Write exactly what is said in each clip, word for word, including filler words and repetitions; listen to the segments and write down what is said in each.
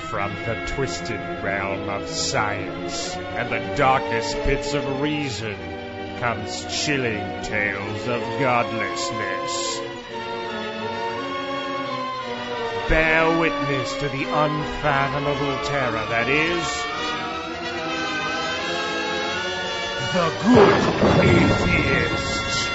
From the twisted realm of science and the darkest pits of reason comes chilling tales of godlessness. Bear witness to the unfathomable terror that is The Good Atheist.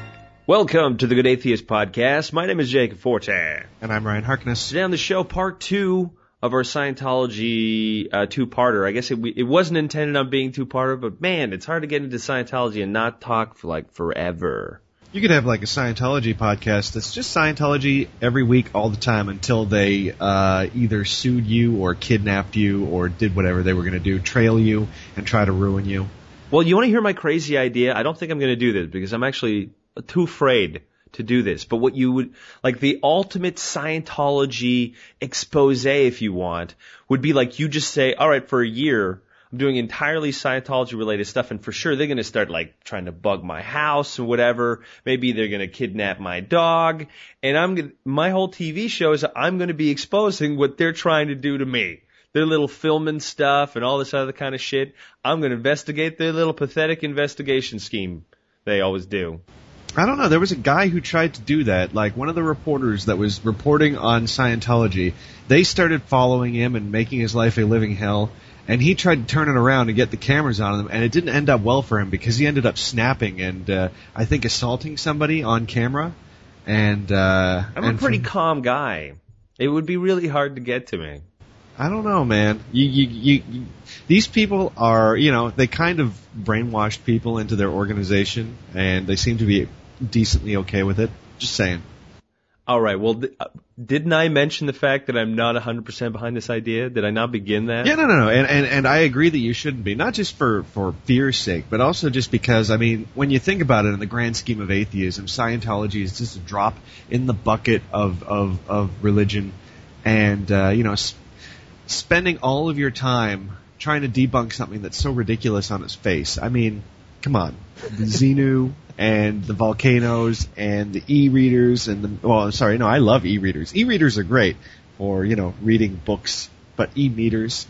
Welcome to the Good Atheist Podcast. My name is Jacob Forte. And I'm Ryan Harkness. Today on the show, part two of our Scientology uh, two-parter. I guess it, it wasn't intended on being two-parter, but man, it's hard to get into Scientology and not talk for like forever. You could have like a Scientology podcast that's just Scientology every week all the time until they uh, either sued you or kidnapped you or did whatever they were going to do, trail you and try to ruin you. Well, you want to hear my crazy idea? I don't think I'm going to do this because I'm actually too afraid to do this. But what you would, like the ultimate Scientology expose, if you want, would be like you just say, all right, for a year, I'm doing entirely Scientology related stuff, and for sure they're going to start like trying to bug my house or whatever. Maybe they're going to kidnap my dog, and I'm gonna, my whole T V show is I'm going to be exposing what they're trying to do to me. Their little filming stuff and all this other kind of shit. I'm going to investigate their little pathetic investigation scheme they always do. I don't know. There was a guy who tried to do that. Like one of the reporters that was reporting on Scientology, they started following him and making his life a living hell. And he tried to turn it around and get the cameras on him, and it didn't end up well for him because he ended up snapping and uh, I think assaulting somebody on camera. And uh, I'm and a pretty from, calm guy. It would be really hard to get to me. I don't know, man. You, you, you, you, these people are, you know, they kind of brainwashed people into their organization, and they seem to be decently okay with it. Just saying. All right. Well, th- uh, didn't I mention the fact that I'm not one hundred percent behind this idea? Did I not begin that? Yeah, no, no, no. And, and, and I agree that you shouldn't be. Not just for, for fear's sake, but also just because, I mean, when you think about it in the grand scheme of atheism, Scientology is just a drop in the bucket of, of, of religion. And, uh, you know, sp- spending all of your time trying to debunk something that's so ridiculous on its face. I mean, come on. The Xenu and the volcanoes and the e-readers and the, well, I'm sorry, no, I love e-readers. E-readers are great for, you know, reading books, but e-meters,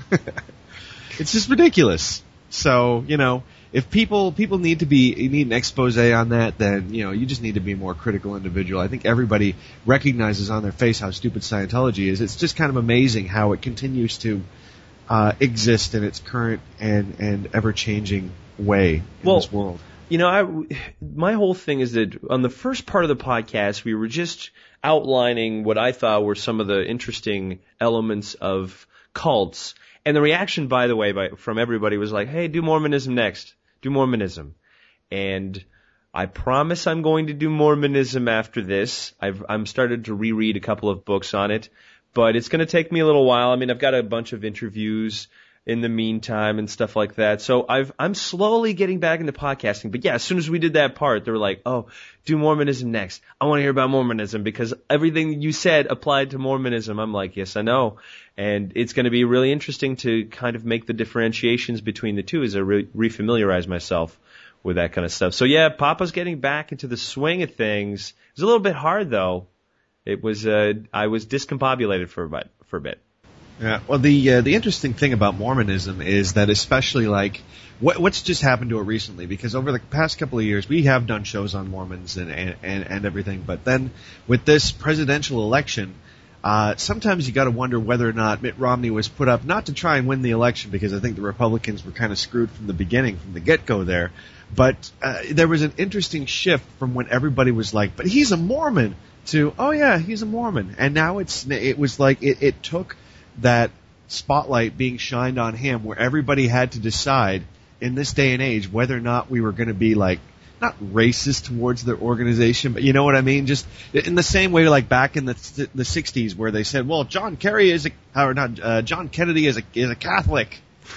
it's just ridiculous. So, you know, if people, people need to be, need an expose on that, then, you know, you just need to be a more critical individual. I think everybody recognizes on their face how stupid Scientology is. It's just kind of amazing how it continues to, uh, exist in its current and, and ever-changing way in well, this world. You know, I, my whole thing is that on the first part of the podcast, we were just outlining what I thought were some of the interesting elements of cults. And the reaction, by the way, by, from everybody was like, hey, do Mormonism next. Do Mormonism. And I promise I'm going to do Mormonism after this. I've, I'm started to reread a couple of books on it, but it's going to take me a little while. I mean, I've got a bunch of interviews in the meantime and stuff like that. So I've, I'm slowly getting back into podcasting. But yeah, as soon as we did that part, they were like, oh, do Mormonism next. I want to hear about Mormonism because everything you said applied to Mormonism. I'm like, yes, I know. And it's going to be really interesting to kind of make the differentiations between the two as I re- refamiliarize myself with that kind of stuff. So yeah, Papa's getting back into the swing of things. It was a little bit hard though. It was, uh, I was discombobulated for a bit, for a bit. Yeah, well, the uh, the interesting thing about Mormonism is that especially like what, what's just happened to it recently, because over the past couple of years we have done shows on Mormons and and, and, and everything, but then with this presidential election, uh, sometimes you got to wonder whether or not Mitt Romney was put up not to try and win the election, because I think the Republicans were kind of screwed from the beginning, from the get-go there, but uh, there was an interesting shift from when everybody was like, but he's a Mormon, to, oh yeah, he's a Mormon, and now it's it was like it, it took that spotlight being shined on him, where everybody had to decide in this day and age whether or not we were going to be like, not racist towards their organization, but you know what I mean? Just in the same way, like back in the the sixties, where they said, well, John Kerry is a, or not, uh, John Kennedy is a is a Catholic.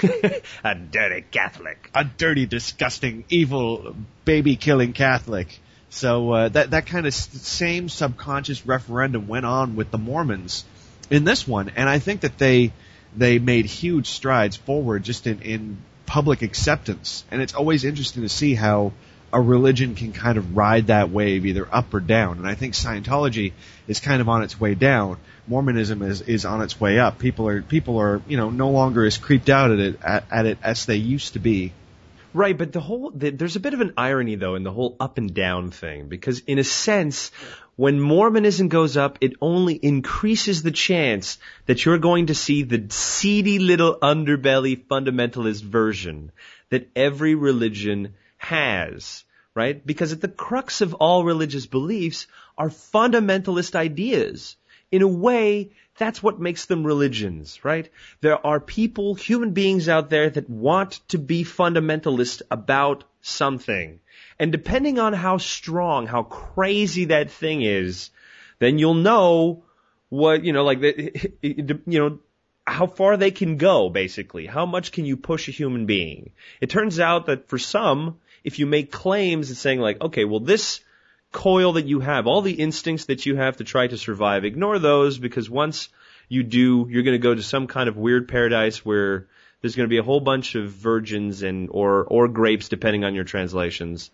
A dirty Catholic. A dirty, disgusting, evil, baby-killing Catholic. So uh, that that kind of same subconscious referendum went on with the Mormons in this one, and I think that they they made huge strides forward just in, in public acceptance. And it's always interesting to see how a religion can kind of ride that wave either up or down. And I think Scientology is kind of on its way down. Mormonism is, is on its way up. People are, people are, you know, no longer as creeped out at it, at, at it as they used to be. Right, but the whole, the, there's a bit of an irony though in the whole up and down thing, because in a sense, when Mormonism goes up, it only increases the chance that you're going to see the seedy little underbelly fundamentalist version that every religion has, right? Because at the crux of all religious beliefs are fundamentalist ideas. In a way, that's what makes them religions, right? There are people, human beings out there that want to be fundamentalist about something. And depending on how strong, how crazy that thing is, then you'll know what, you know, like, you know, how far they can go, basically. How much can you push a human being? It turns out that for some, if you make claims and saying like, okay, well, this coil that you have, all the instincts that you have to try to survive, ignore those, because once you do, you're going to go to some kind of weird paradise where there's going to be a whole bunch of virgins and or or grapes, depending on your translations,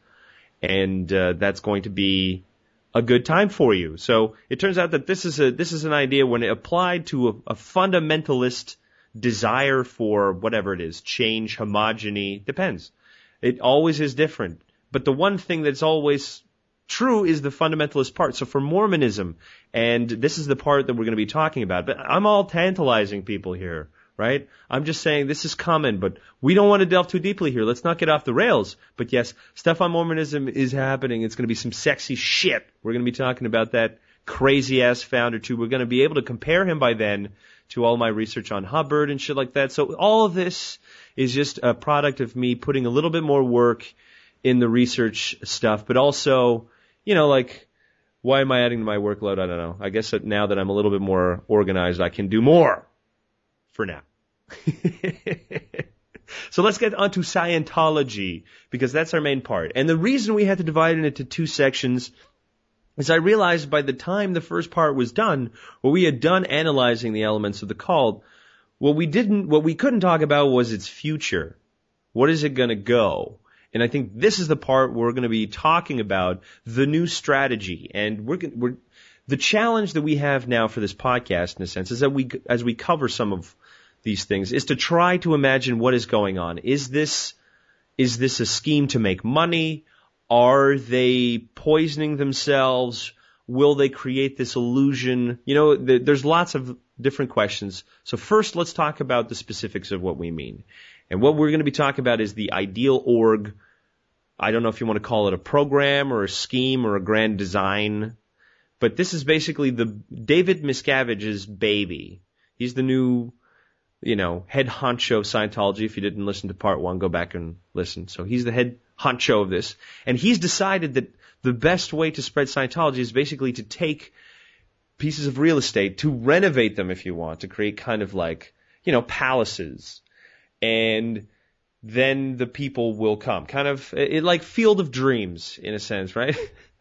and uh, that's going to be a good time for you. So it turns out that this is a this is an idea when it applied to a, a fundamentalist desire for whatever it is, change, homogeny, depends. It always is different. But the one thing that's always true is the fundamentalist part. So for Mormonism, and this is the part that we're going to be talking about, but I'm all tantalizing people here, right? I'm just saying this is common, but we don't want to delve too deeply here. Let's not get off the rails. But yes, stuff on Mormonism is happening. It's going to be some sexy shit. We're going to be talking about that crazy-ass founder, too. We're going to be able to compare him by then to all my research on Hubbard and shit like that. So all of this is just a product of me putting a little bit more work in the research stuff, but also, you know, like, why am I adding to my workload? I don't know. I guess that now that I'm a little bit more organized, I can do more for now. So let's get on to Scientology, because that's our main part. And the reason we had to divide it into two sections is I realized by the time the first part was done, or we had done analyzing the elements of the cult, what we didn't, what we couldn't talk about was its future. What is it going to go? And I think this is the part where we're going to be talking about the new strategy. And we're, we're the challenge that we have now for this podcast, in a sense, is that we, as we cover some of these things, is to try to imagine what is going on. Is this, is this a scheme to make money? Are they poisoning themselves? Will they create this illusion? You know, th- there's lots of different questions. So first, let's talk about the specifics of what we mean. And what we're going to be talking about is the ideal org. I don't know if you want to call it a program or a scheme or a grand design, but this is basically the David Miscavige's baby. He's the new, you know, head honcho of Scientology. If you didn't listen to part one, go back and listen. So he's the head honcho of this. And he's decided that the best way to spread Scientology is basically to take pieces of real estate, to renovate them if you want, to create kind of like, you know, palaces. And then the people will come. Kind of it, like Field of Dreams, in a sense, right?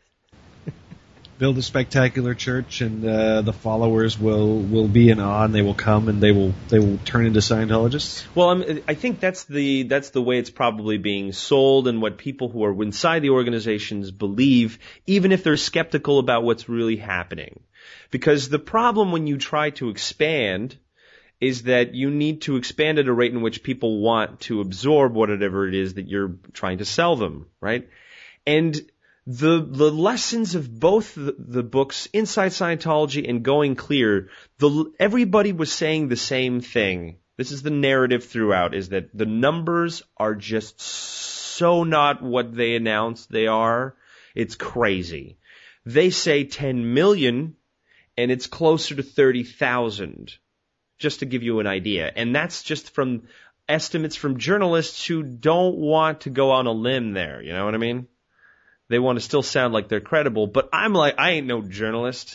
Build a spectacular church, and uh, the followers will, will be in awe, and they will come, and they will they will turn into Scientologists. Well, I'm, I think that's the that's the way it's probably being sold, and what people who are inside the organizations believe, even if they're skeptical about what's really happening. Because the problem when you try to expand is that you need to expand at a rate in which people want to absorb whatever it is that you're trying to sell them, right? And the the lessons of both the, the books, Inside Scientology and Going Clear, the everybody was saying the same thing. This is the narrative throughout, is that the numbers are just so not what they announce they are. It's crazy. They say ten million, and it's closer to thirty thousand. Just to give you an idea. And that's just from estimates from journalists who don't want to go on a limb there. You know what I mean? They want to still sound like they're credible, but I'm like, I ain't no journalist.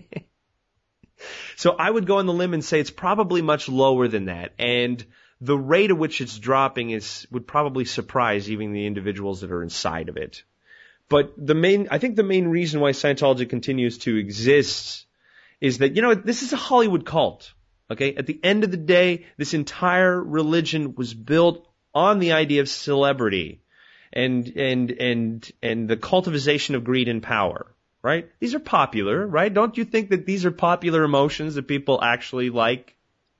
So I would go on the limb and say it's probably much lower than that. And the rate at which it's dropping is, would probably surprise even the individuals that are inside of it. But the main, I think the main reason why Scientology continues to exist is that, you know, this is a Hollywood cult. Okay, at the end of the day, this entire religion was built on the idea of celebrity. and, and, and, and the cultivation of greed and power, right? These are popular, right? Don't you think that these are popular emotions that people actually like?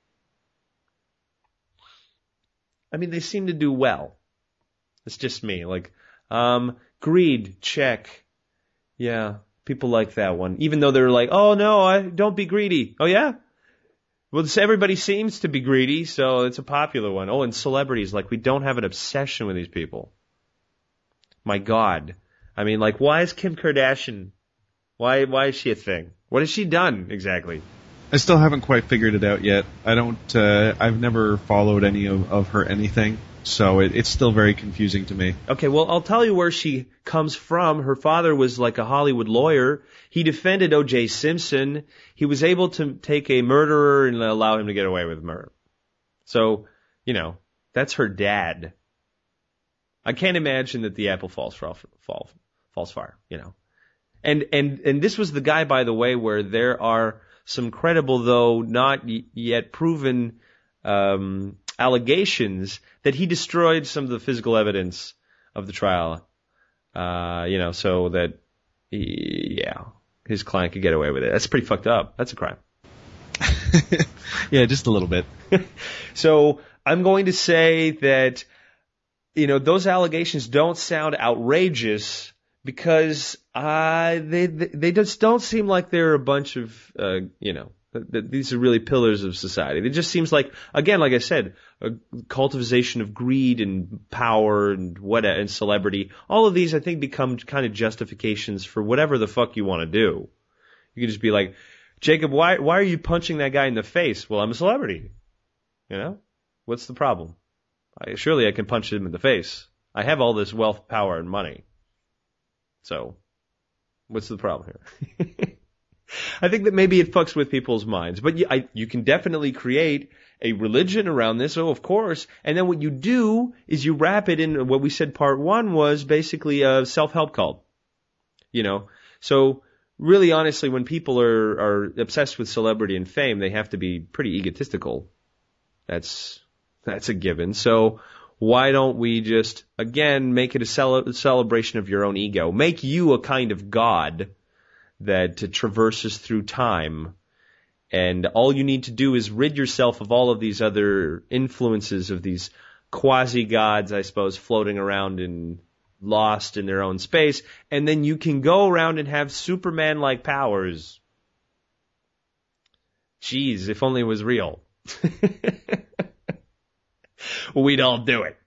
I mean, they seem to do well. It's just me. Like, um, greed, check. Yeah, people like that one. Even though they're like, oh no, I don't be greedy. Oh yeah? Well, this, everybody seems to be greedy, so it's a popular one. Oh, and celebrities, like we don't have an obsession with these people. My God. I mean, like, why is Kim Kardashian, why, why is she a thing? What has she done exactly? I still haven't quite figured it out yet. I don't, uh, I've never followed any of, of her anything, so it, it's still very confusing to me. Okay, well, I'll tell you where she comes from. Her father was like a Hollywood lawyer. He defended O J Simpson. He was able to take a murderer and allow him to get away with murder. So, you know, that's her dad. I can't imagine that the apple falls fall, fall, falls far, you know. And, and, and this was the guy, by the way, where there are some credible, though not y- yet proven, um, allegations that he destroyed some of the physical evidence of the trial. Uh, you know, so that, he, yeah, his client could get away with it. That's pretty fucked up. That's a crime. Yeah, just a little bit. So I'm going to say that, you know, those allegations don't sound outrageous because uh, they, they they just don't seem like they're a bunch of, uh, you know, th- th- these are really pillars of society. It just seems like, again, like I said, a cultivation of greed and power and what and celebrity. All of these, I think, become kind of justifications for whatever the fuck you want to do. You can just be like, Jacob, why why are you punching that guy in the face? Well, I'm a celebrity. You know, what's the problem? I, surely I can punch him in the face. I have all this wealth, power, and money. So, what's the problem here? I think that maybe it fucks with people's minds, but you, I, you can definitely create a religion around this. Oh, of course. And then what you do is you wrap it in what we said part one was basically a self-help cult. You know, so really honestly, when people are, are obsessed with celebrity and fame, they have to be pretty egotistical. That's, that's a given. So why don't we just, again, make it a cele- celebration of your own ego? Make you a kind of God that uh, traverses through time. And all you need to do is rid yourself of all of these other influences of these quasi-gods, I suppose, floating around and lost in their own space. And then you can go around and have Superman-like powers. Jeez, if only it was real. We'd all do it.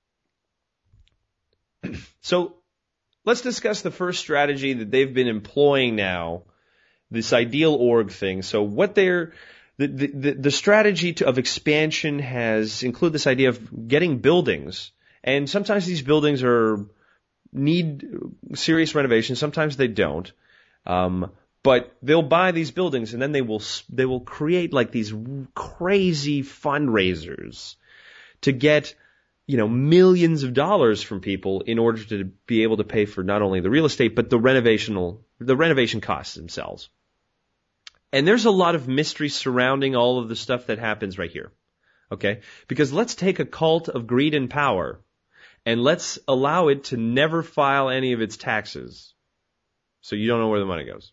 So let's discuss the first strategy that they've been employing now, this ideal org thing. So what they're, the, the, the strategy to, of expansion has included this idea of getting buildings. And sometimes these buildings are, need serious renovation. Sometimes they don't. Um, but they'll buy these buildings and then they will, they will create like these crazy fundraisers to get, you know, millions of dollars from people in order to be able to pay for not only the real estate, but the renovational, the renovation costs themselves. And there's a lot of mystery surrounding all of the stuff that happens right here. Okay? Because let's take a cult of greed and power and let's allow it to never file any of its taxes. So you don't know where the money goes.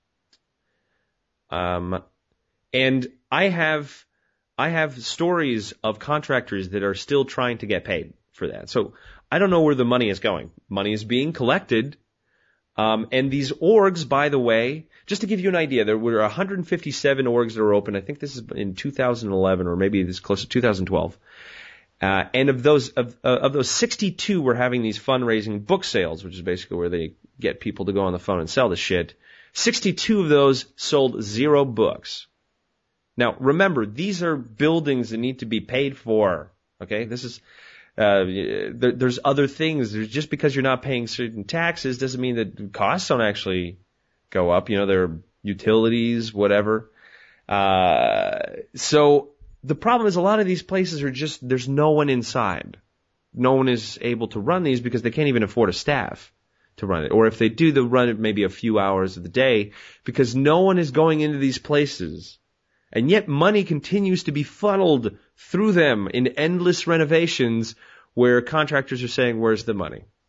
Um, and I have, I have stories of contractors that are still trying to get paid for that. So I don't know where the money is going. Money is being collected. Um, and these orgs, by the way, just to give you an idea, there were one hundred fifty-seven orgs that were open. I think this is in two thousand eleven or maybe this is close to two thousand twelve. Uh, and of those, of, uh, of those sixty-two were having these fundraising book sales, which is basically where they get people to go on the phone and sell the shit. sixty-two of those sold zero books. Now, remember, these are buildings that need to be paid for. Okay, this is, uh, there, there's other things. There's, just because you're not paying certain taxes doesn't mean that costs don't actually go up. You know, there are utilities, whatever. Uh, so the problem is a lot of these places are just, there's no one inside. No one is able to run these because they can't even afford a staff to run it. Or if they do, they'll run it maybe a few hours of the day because no one is going into these places. And yet money continues to be funneled through them in endless renovations where contractors are saying, where's the money?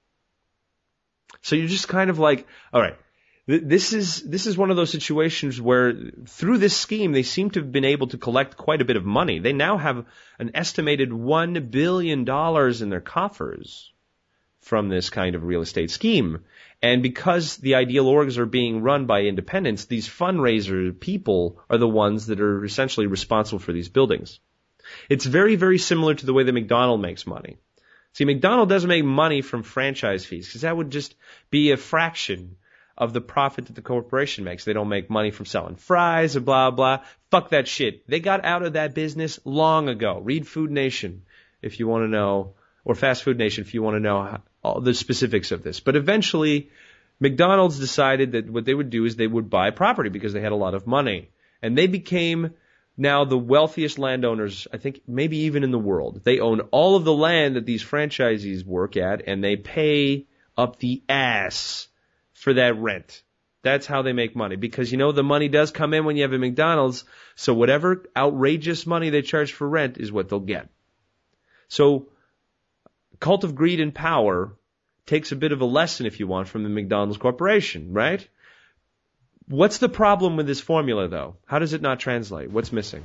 So you're just kind of like, all right, th- this is this is one of those situations where through this scheme they seem to have been able to collect quite a bit of money. They now have an estimated one billion dollars in their coffers from this kind of real estate scheme. And because the ideal orgs are being run by independents, these fundraiser people are the ones that are essentially responsible for these buildings. It's very, very similar to the way that McDonald's makes money. See, McDonald's doesn't make money from franchise fees because that would just be a fraction of the profit that the corporation makes. They don't make money from selling fries or blah, blah. Fuck that shit. They got out of that business long ago. Read Food Nation if you want to know, or Fast Food Nation if you want to know how, all the specifics of this. But eventually, McDonald's decided that what they would do is they would buy property because they had a lot of money. And they became now the wealthiest landowners, I think, maybe even in the world. They own all of the land that these franchisees work at, and they pay up the ass for that rent. That's how they make money. Because, you know, the money does come in when you have a McDonald's, so whatever outrageous money they charge for rent is what they'll get. So, cult of greed and power takes a bit of a lesson, if you want, from the McDonald's Corporation, right? What's the problem with this formula, though? How does it not translate? What's missing?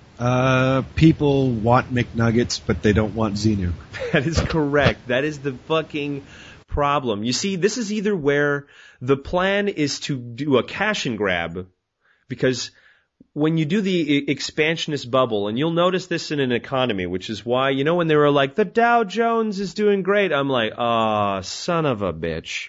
Uh, people want McNuggets, but they don't want Xenu. That is correct. That is the fucking problem. You see, this is either where the plan is to do a cash and grab, because when you do the expansionist bubble, and you'll notice this in an economy, which is why, you know, when they were like, the Dow Jones is doing great, I'm like, ah, oh, son of a bitch.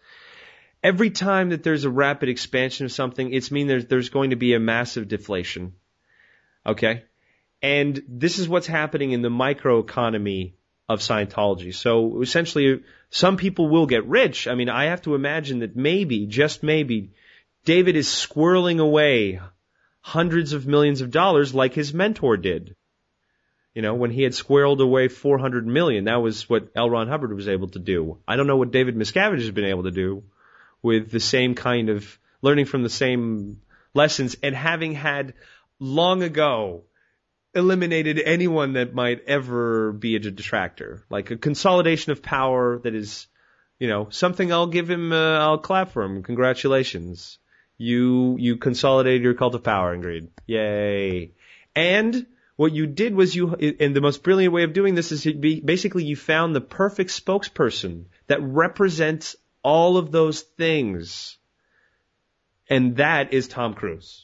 Every time that there's a rapid expansion of something, it's mean there's, there's going to be a massive deflation. Okay? And this is what's happening in the microeconomy of Scientology. So essentially, some people will get rich. I mean, I have to imagine that maybe, just maybe, David is squirreling away hundreds of millions of dollars like his mentor did. You know, when he had squirreled away four hundred million, that was what L. Ron Hubbard was able to do. I don't know what David Miscavige has been able to do with the same kind of learning from the same lessons and having had long ago eliminated anyone that might ever be a detractor. Like a consolidation of power that is, you know, something I'll give him, uh, I'll clap for him. Congratulations. You, you consolidated your cult of power and greed. Yay. And what you did was you, and the most brilliant way of doing this is basically you found the perfect spokesperson that represents all of those things. And that is Tom Cruise.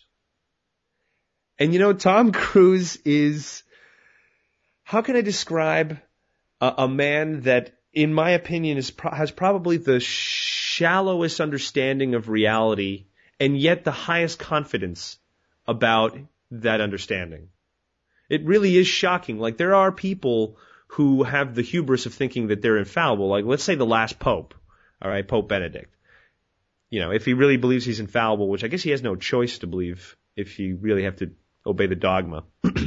And you know, Tom Cruise is, how can I describe a, a man that, in my opinion, is pro- has probably the shallowest understanding of reality and yet the highest confidence about that understanding. It really is shocking. Like, there are people who have the hubris of thinking that they're infallible. Like, let's say the last pope. All right, Pope Benedict. You know, if he really believes he's infallible, which I guess he has no choice to believe if you really have to obey the dogma.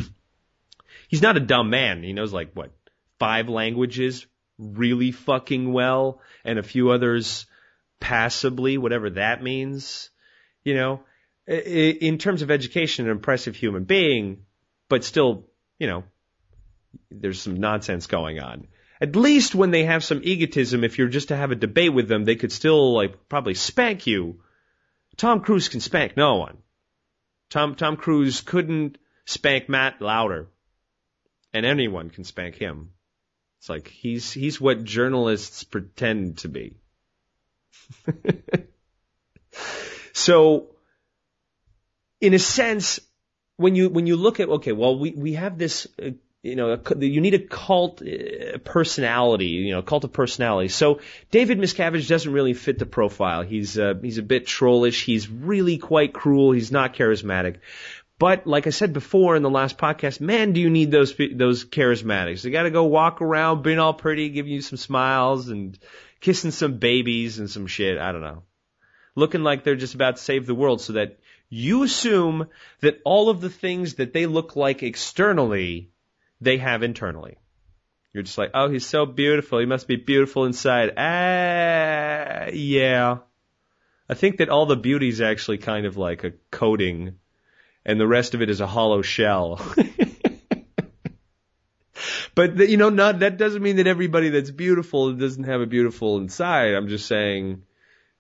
He's not a dumb man. He knows, like, what, five languages really fucking well and a few others passably, whatever that means. You know, in terms of education, an impressive human being, but still, you know, there's some nonsense going on. At least when they have some egotism, if you're just to have a debate with them, they could still, like, probably spank you. Tom Cruise can spank no one. Tom, Tom Cruise couldn't spank Matt Lauder. And anyone can spank him. It's like, he's, he's what journalists pretend to be. So, in a sense, when you, when you look at, okay, well, we, we have this, uh, you know, a, you need a cult personality, you know, cult of personality. So David Miscavige doesn't really fit the profile. He's uh, he's a bit trollish. He's really quite cruel. He's not charismatic. But like I said before in the last podcast, man, do you need those those charismatics? They got to go walk around, being all pretty, giving you some smiles and kissing some babies and some shit. I don't know, looking like they're just about to save the world, so that you assume that all of the things that they look like externally, they have internally. You're just like, oh, he's so beautiful. He must be beautiful inside. Ah, yeah. I think that all the beauty is actually kind of like a coating, and the rest of it is a hollow shell. But, the, you know, not that doesn't mean that everybody that's beautiful doesn't have a beautiful inside. I'm just saying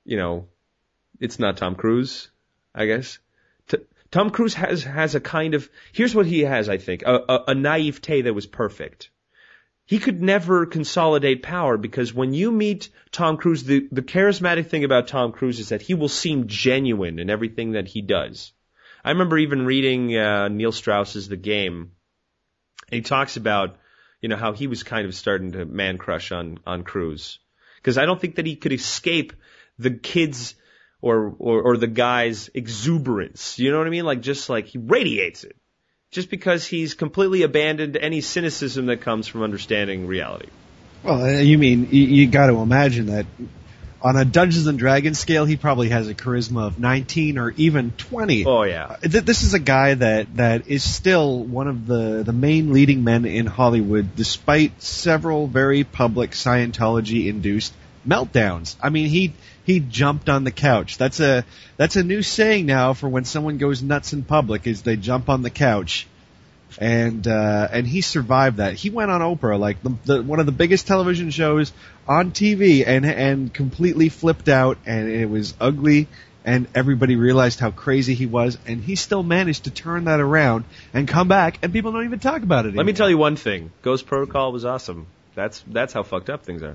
you know, it's not Tom Cruise, I guess. T- Tom Cruise has, has a kind of, here's what he has, I think, a, a, a naivete that was perfect. He could never consolidate power because when you meet Tom Cruise, the, the charismatic thing about Tom Cruise is that he will seem genuine in everything that he does. I remember even reading uh, Neil Strauss's The Game, and he talks about, you know, how he was kind of starting to man crush on, on Cruise. Because I don't think that he could escape the kids or, or, or the guy's exuberance. You know what I mean? Like, just like he radiates it. Just because he's completely abandoned any cynicism that comes from understanding reality. Well, you mean, you, you got to imagine that on a Dungeons and Dragons scale, he probably has a charisma of nineteen or even twenty. Oh, yeah. This is a guy that, that is still one of the, the main leading men in Hollywood, despite several very public Scientology-induced meltdowns. I mean, he he jumped on the couch. That's a that's a new saying now for when someone goes nuts in public, is they jump on the couch. And uh, and he survived that. He went on Oprah, like the, the one of the biggest television shows on T V, and and completely flipped out, and it was ugly, and everybody realized how crazy he was, and he still managed to turn that around and come back, and people don't even talk about it anymore. Let me tell you one thing: Ghost Protocol was awesome. That's that's how fucked up things are.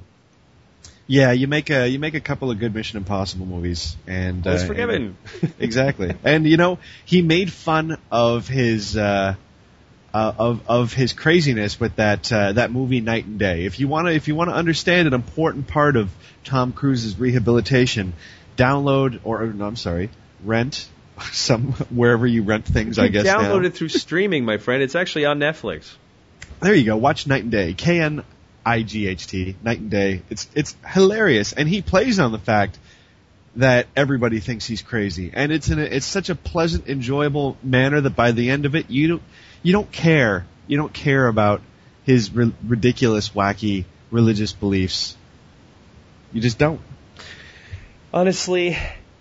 Yeah, you make a you make a couple of good Mission Impossible movies, and All's uh, forgiven. And, exactly. And you know, he made fun of his. Uh, Uh, of of his craziness with that uh, that movie Night and Day. If you want to if you want to understand an important part of Tom Cruise's rehabilitation, download or no, I'm sorry, rent some wherever you rent things. You I guess download now. it through streaming, my friend. It's actually on Netflix. There you go. Watch Night and Day. K N I G H T. Night and Day. It's it's hilarious, and he plays on the fact that everybody thinks he's crazy, and it's in a, it's such a pleasant, enjoyable manner that by the end of it, you don't. You don't care. You don't care about his ri- ridiculous, wacky religious beliefs. You just don't. Honestly,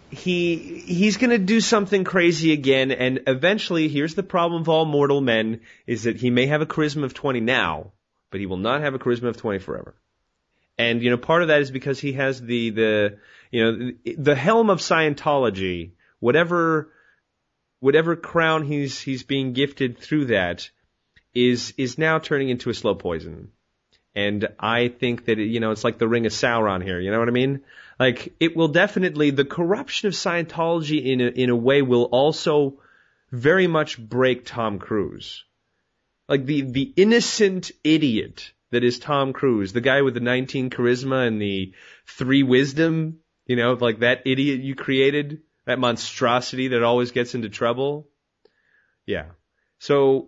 he he's going to do something crazy again, and eventually, here's the problem of all mortal men, is that he may have a charisma of twenty now, but he will not have a charisma of twenty forever. And, you know, part of that is because he has the, the you know, the, the helm of Scientology, whatever... Whatever crown he's he's being gifted through that is is now turning into a slow poison, and I think that it, you know it's like the Ring of Sauron here. You know what I mean? Like it will definitely the corruption of Scientology in a, in a way will also very much break Tom Cruise. Like the the innocent idiot that is Tom Cruise, the guy with the nineteen charisma and the three wisdom. You know, like that idiot you created. That monstrosity that always gets into trouble. Yeah. So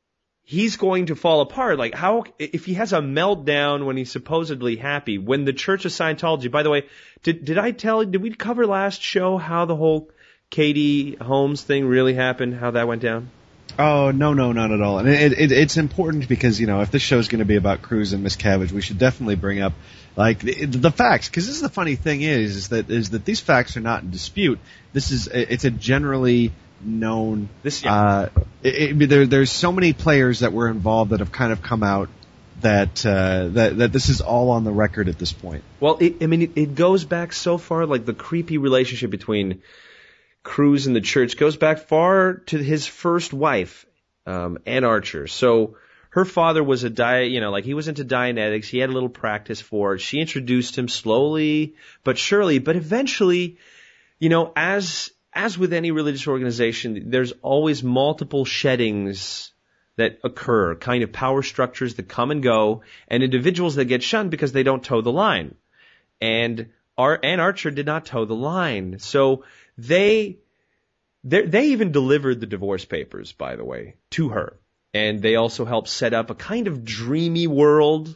he's going to fall apart. Like how, if he has a meltdown when he's supposedly happy, when the Church of Scientology, by the way, did, did I tell, did we cover last show how the whole Katie Holmes thing really happened, how that went down? Oh, no, no, not at all. And it, it, it's important because, you know, if this show's going to be about Cruise and Miscavige, we should definitely bring up, like, the, the facts. Because this is the funny thing is, is that is that these facts are not in dispute. This is, it's a generally known, this, yeah. uh, it, it, there, there's so many players that were involved that have kind of come out that, uh, that, that this is all on the record at this point. Well, it, I mean, it, it goes back so far, like the creepy relationship between Cruise and the church goes back far to his first wife, um, Ann Archer. So her father was a diet, you know, like he was into Dianetics. He had a little practice for it. She introduced him slowly but surely. But eventually, you know, as as with any religious organization, there's always multiple sheddings that occur, kind of power structures that come and go, and individuals that get shunned because they don't toe the line. And our, Ann Archer did not toe the line. So They, they even delivered the divorce papers, by the way, to her. And they also helped set up a kind of dreamy world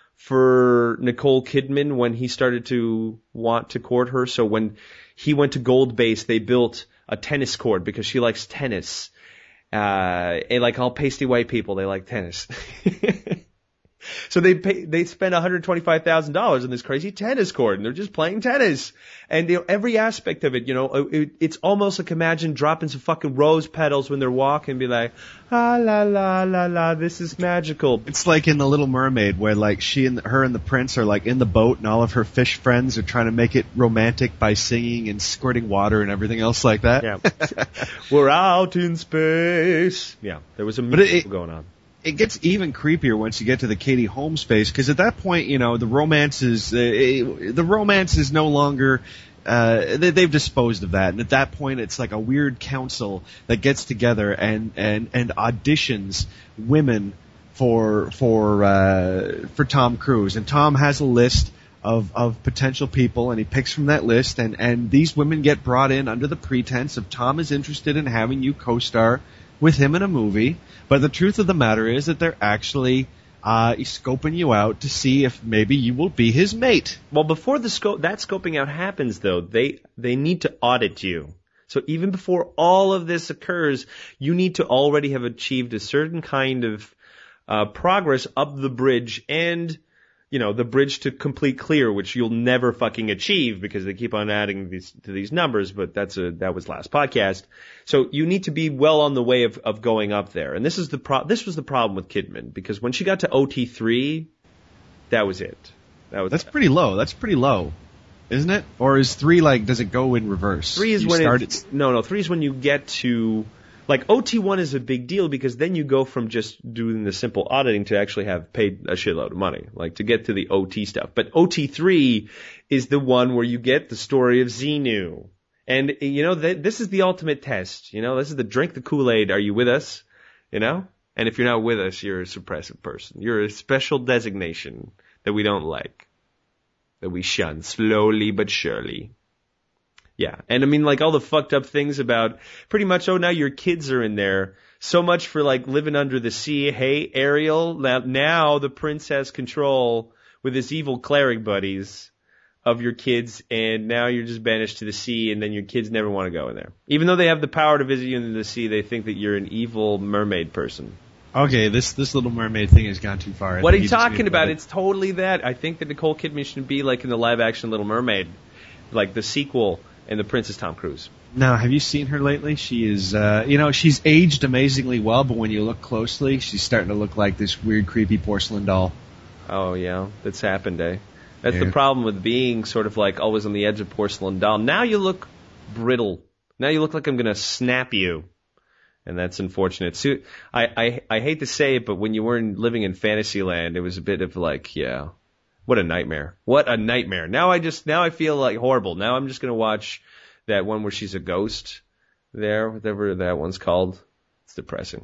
for Nicole Kidman when he started to want to court her. So when he went to Gold Base, they built a tennis court because she likes tennis. Uh, and like all pasty white people, they like tennis. So they pay, they spend one hundred twenty-five thousand dollars on this crazy tennis court, and they're just playing tennis. And you know, every aspect of it, you know, it, it's almost like imagine dropping some fucking rose petals when they're walking and be like, ah, la, la, la, la, this is magical. It's like in The Little Mermaid where like she and her and the prince are like in the boat and all of her fish friends are trying to make it romantic by singing and squirting water and everything else like that. Yeah. We're out in space. Yeah, there was a musical going on. It gets even creepier once you get to the Katie Holmes space, because at that point, you know, the romance is uh, the romance is no longer uh, they, they've disposed of that, and at that point, it's like a weird council that gets together and and and auditions women for for uh, for Tom Cruise, and Tom has a list of of potential people, and he picks from that list, and and these women get brought in under the pretense of Tom is interested in having you co-star with him in a movie. But the truth of the matter is that they're actually uh, scoping you out to see if maybe you will be his mate. Well, before the scope, that scoping out happens, though, they they need to audit you. So even before all of this occurs, you need to already have achieved a certain kind of uh, progress up the bridge, and you know, the bridge to complete clear, which you'll never fucking achieve because they keep on adding these to these numbers, but that's a, that was last podcast. So you need to be well on the way of, of going up there. And this is the pro, this was the problem with Kidman, because when she got to O T three, that was it. That was That's pretty low. That's pretty low, isn't it? Or is three like, does it go in reverse? Three is you when start it's, it... no, no, three is when you get to, like, O T one is a big deal because then you go from just doing the simple auditing to actually have paid a shitload of money, like to get to the O T stuff. But O T three is the one where you get the story of Xenu. And, you know, th- this is the ultimate test. You know, this is the drink the Kool-Aid. Are you with us? You know? And if you're not with us, you're a suppressive person. You're a special designation that we don't like, that we shun slowly but surely. Yeah, and I mean, like, all the fucked up things about pretty much, oh, now your kids are in there. So much for, like, living under the sea. Hey, Ariel, now, now the prince has control with his evil cleric buddies of your kids, and now you're just banished to the sea, and then your kids never want to go in there. Even though they have the power to visit you in the sea, they think that you're an evil mermaid person. Okay, this this Little Mermaid thing has gone too far. I What are think you talking about? It. It's totally that. I think that Nicole Kidman should be like in the live-action Little Mermaid, like the sequel. And the prince is Tom Cruise. Now, have you seen her lately? She is, uh, you know, she's aged amazingly well, but when you look closely, she's starting to look like this weird, creepy porcelain doll. Oh, yeah. That's happened, eh? That's yeah. the problem with being sort of like always on the edge of porcelain doll. Now you look brittle. Now you look like I'm going to snap you. And that's unfortunate. So, I, I, I hate to say it, but when you were living in Fantasyland, it was a bit of like, yeah. What a nightmare. What a nightmare. Now I just, now I feel like horrible. Now I'm just going to watch that one where she's a ghost there, whatever that one's called. It's depressing.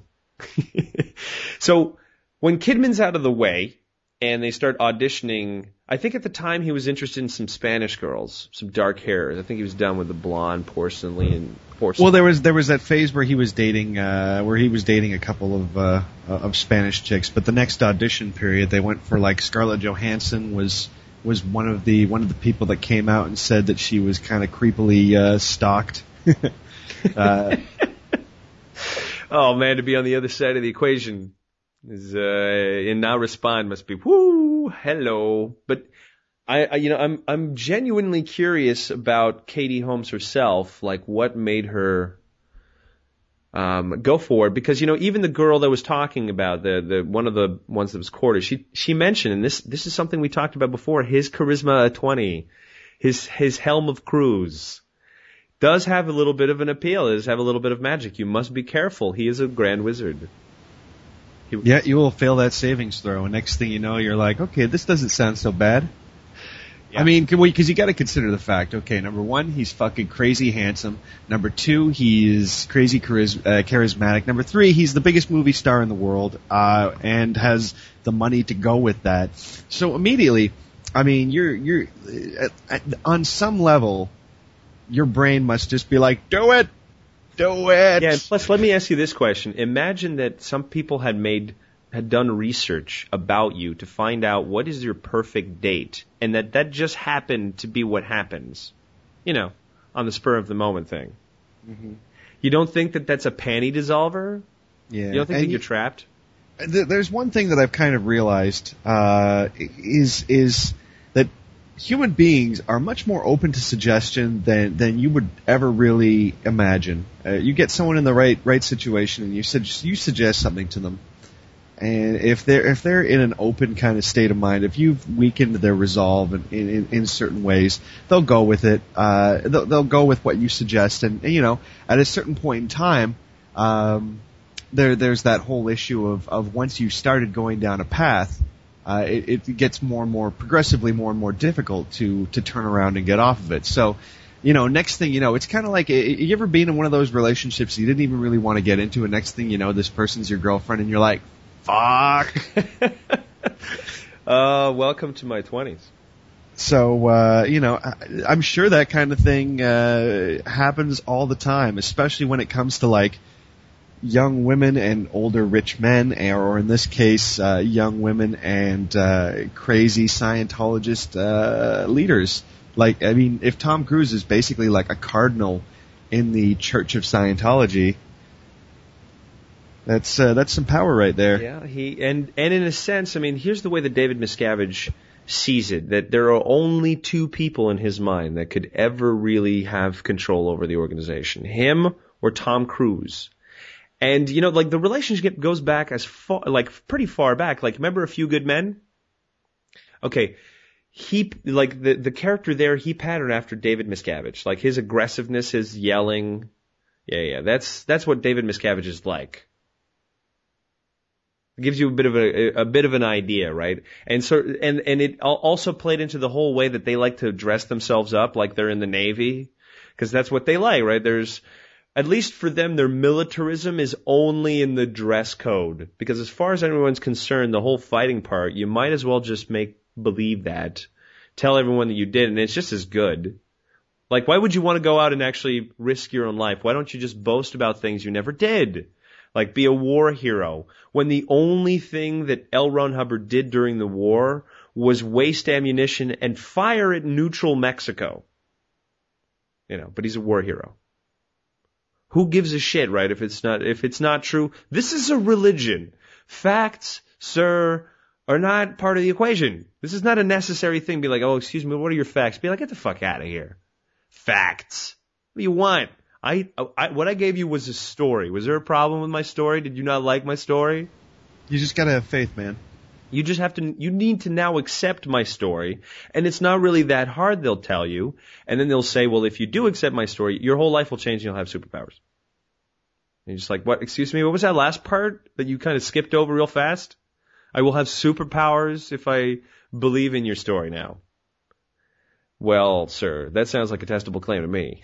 So when Kidman's out of the way and they start auditioning, I think at the time he was interested in some Spanish girls, some dark hair. I think he was done with the blonde porcelain. porcelain. Well, there was there was that phase where he was dating uh, where he was dating a couple of uh, of Spanish chicks, but the next audition period they went for like Scarlett Johansson was was one of the one of the people that came out and said that she was kind of creepily uh, stalked. uh, oh man, to be on the other side of the equation is uh, and not respond must be whoo hello. But I, I you know I'm I'm genuinely curious about Katie Holmes herself, like what made her um go for it, because you know even the girl that was talking about the the one of the ones that was courted, she she mentioned, and this this is something we talked about before, his charisma at twenty, his his helm of Cruise does have a little bit of an appeal, does have a little bit of magic. You must be careful. He is a grand wizard. He, yeah, you will fail that savings throw, and next thing you know, you're like, okay, this doesn't sound so bad. Yeah. I mean, because you got to consider the fact, okay, number one, he's fucking crazy handsome. Number two, he's crazy charis- uh, charismatic. Number three, he's the biggest movie star in the world, uh, and has the money to go with that. So immediately, I mean, you're, you're, uh, at, on some level, your brain must just be like, do it! Do it! Yeah, and plus, let me ask you this question. Imagine that some people had made, had done research about you to find out what is your perfect date, and that that just happened to be what happens, you know, on the spur of the moment thing. Mm-hmm. You don't think that that's a panty dissolver? Yeah. You don't think and that you're trapped? th- there's one thing that I've kind of realized uh, is is that human beings are much more open to suggestion than than you would ever really imagine. Uh, you get someone in the right right situation, and you suggest you suggest something to them, and if they're if they're in an open kind of state of mind, if you've weakened their resolve in in, in certain ways, they'll go with it. Uh, they'll, they'll go with what you suggest, and you know, at a certain point in time. Um, There, there's that whole issue of, of once you started going down a path, uh, it, it gets more and more, progressively more and more difficult to, to turn around and get off of it. So, you know, next thing you know, it's kind of like, you ever been in one of those relationships you didn't even really want to get into, and next thing you know, this person's your girlfriend, and you're like, fuck. uh, welcome to my twenties. So, uh, you know, I, I'm sure that kind of thing, uh, happens all the time, especially when it comes to like, young women and older rich men, or in this case, uh, young women and uh, crazy Scientologist uh, leaders. Like, I mean, if Tom Cruise is basically like a cardinal in the Church of Scientology, that's uh, that's some power right there. Yeah, he and and in a sense, I mean, here's the way that David Miscavige sees it: that there are only two people in his mind that could ever really have control over the organization: him or Tom Cruise. And, you know, like, the relationship goes back as far, like, pretty far back. Like, remember A Few Good Men? Okay. He, like, the, the character there, he patterned after David Miscavige. Like, his aggressiveness, his yelling. Yeah, yeah. That's, that's what David Miscavige is like. It gives you a bit of a, a bit of an idea, right? And so, and, and it also played into the whole way that they like to dress themselves up like they're in the Navy. Because that's what they like, right? There's, at least for them, their militarism is only in the dress code. Because as far as anyone's concerned, the whole fighting part, you might as well just make believe that. Tell everyone that you did, and it's just as good. Like, why would you want to go out and actually risk your own life? Why don't you just boast about things you never did? Like, be a war hero. When the only thing that L. Ron Hubbard did during the war was waste ammunition and fire at neutral Mexico. You know, but he's a war hero. Who gives a shit, right? If it's not, if it's not true, this is a religion. Facts, sir, are not part of the equation. This is not a necessary thing. Be like, oh, excuse me, what are your facts? Be like, get the fuck out of here. Facts. What do you want? I, I, what I gave you was a story. Was there a problem with my story? Did you not like my story? You just gotta have faith, man. You just have to, you need to now accept my story. And it's not really that hard, they'll tell you. And then they'll say, well, if you do accept my story, your whole life will change and you'll have superpowers. And you're just like, what? Excuse me, what was that last part that you kind of skipped over real fast? I will have superpowers if I believe in your story now. Well, sir, that sounds like a testable claim to me.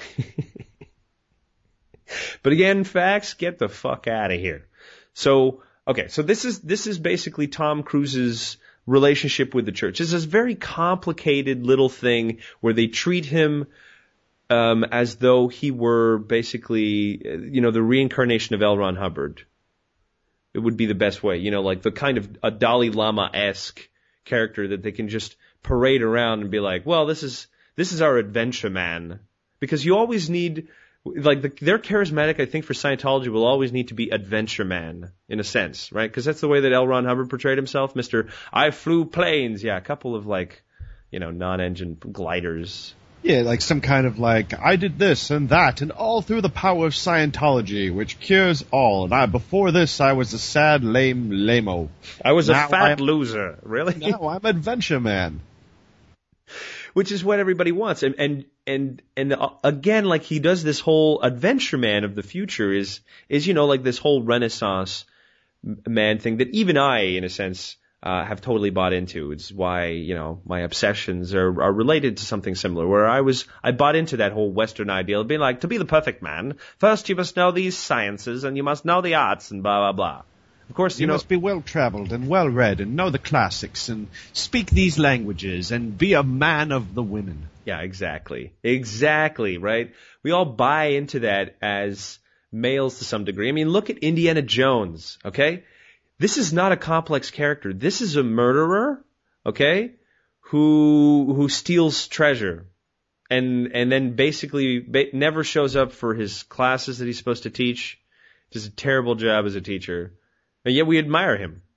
But again, facts, get the fuck out of here. So, okay, so this is this is basically Tom Cruise's relationship with the church. It's this very complicated little thing where they treat him um, as though he were basically, you know, the reincarnation of L. Ron Hubbard. It would be the best way, you know, like the kind of a Dalai Lama-esque character that they can just parade around and be like, well, this is this is our adventure man. Because you always need, like, the, they're charismatic, I think, for Scientology will always need to be adventure man, in a sense, right? Because that's the way that L. Ron Hubbard portrayed himself, Mister I flew planes. Yeah, a couple of, like, you know, non-engine gliders. Yeah, like some kind of like, I did this and that, and all through the power of Scientology, which cures all. And I, before this, I was a sad, lame, lame-o. I was now a fat I'm, loser, really? Now I'm adventure man. Which is what everybody wants. And, and, and, and uh, again, like, he does this whole adventure man of the future is, is, you know, like this whole Renaissance man thing that even I, in a sense, Uh, have totally bought into. It's why, you know, my obsessions are, are related to something similar, where I was, I bought into that whole Western ideal of being like, to be the perfect man, first you must know these sciences and you must know the arts and blah, blah, blah. Of course, you, you know, must be well-traveled and well-read and know the classics and speak these languages and be a man of the women. Yeah, exactly. Exactly, right? We all buy into that as males to some degree. I mean, look at Indiana Jones, okay? This is not a complex character. This is a murderer, okay, who who steals treasure, and and then basically ba- never shows up for his classes that he's supposed to teach. Does a terrible job as a teacher, and yet we admire him.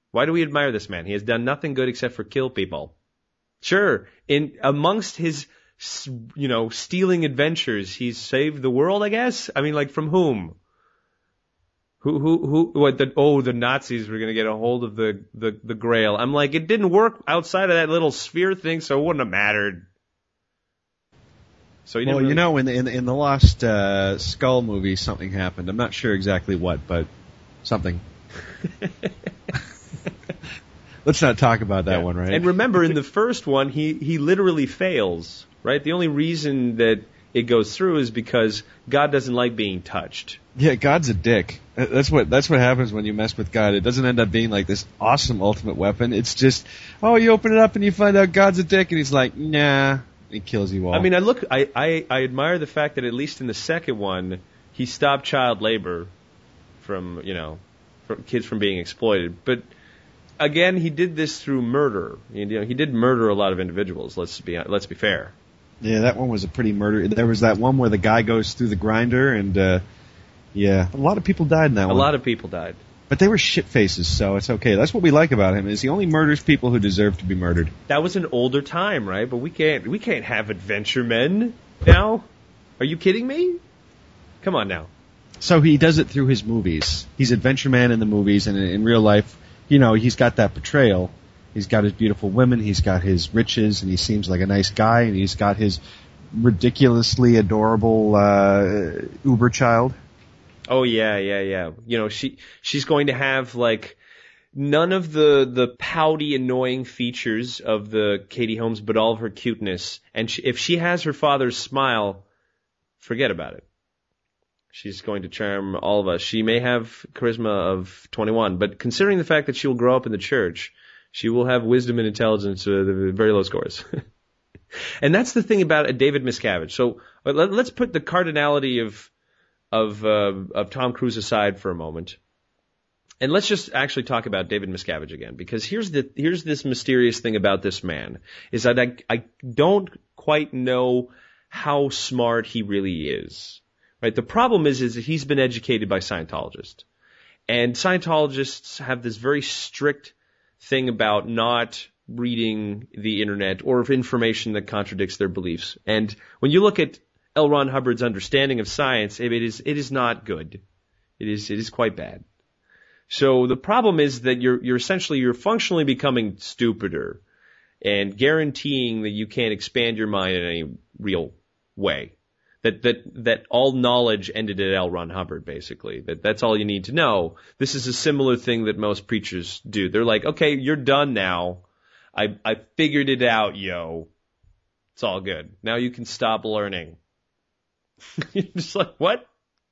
Why do we admire this man? He has done nothing good except for kill people. Sure, in amongst his, you know, stealing adventures, he's saved the world, I guess? I mean, like, from whom? Who, who, who, what, the, oh, the Nazis were gonna get a hold of the, the, the Grail. I'm like, it didn't work outside of that little sphere thing, so it wouldn't have mattered. So you well, really... you know, in the, in the, in the Lost, uh, Skull movie, something happened. I'm not sure exactly what, but something. Let's not talk about that yeah. one, right? And remember, in the first one, he, he literally fails, right? The only reason that it goes through is because God doesn't like being touched. Yeah, God's a dick. That's what that's what happens when you mess with God. It doesn't end up being like this awesome ultimate weapon. It's just, oh, you open it up and you find out God's a dick, and he's like, nah, he kills you all. I mean, I look, I, I, I admire the fact that at least in the second one, he stopped child labor from, you know, from kids from being exploited. But again, he did this through murder. You know, he did murder a lot of individuals. Let's be let's be fair. Yeah, that one was a pretty murder. There was that one where the guy goes through the grinder, and uh, yeah, a lot of people died in that a one. A lot of people died. But they were shit faces, so it's okay. That's what we like about him, is he only murders people who deserve to be murdered. That was an older time, right? But we can't we can't have adventure men now. Are you kidding me? Come on now. So he does it through his movies. He's Adventure Man in the movies, and in, in real life, you know, he's got that portrayal. He's got his beautiful women, he's got his riches, and he seems like a nice guy, and he's got his ridiculously adorable uh, Uber child. Oh yeah, yeah, yeah. You know, she she's going to have like none of the the pouty, annoying features of the Katie Holmes, but all of her cuteness. And she, if she has her father's smile, forget about it. She's going to charm all of us. She may have charisma of twenty-one, but considering the fact that she will grow up in the church, she will have wisdom and intelligence, uh, the very low scores. And that's the thing about uh, David Miscavige. So uh, let, let's put the cardinality of of uh, of Tom Cruise aside for a moment, and let's just actually talk about David Miscavige again. Because here's the here's this mysterious thing about this man is that I I don't quite know how smart he really is. Right? The problem is is that he's been educated by Scientologists, and Scientologists have this very strict thing about not reading the internet or information that contradicts their beliefs. And when you look at L. Ron Hubbard's understanding of science, it is it is not good. It is it is quite bad. So the problem is that you're you're essentially you're functionally becoming stupider and guaranteeing that you can't expand your mind in any real way. That that that all knowledge ended at L. Ron Hubbard, basically. That that's all you need to know. This is a similar thing that most preachers do. They're like, okay, you're done now. I I figured it out, yo. It's all good. Now you can stop learning. You're just like, what?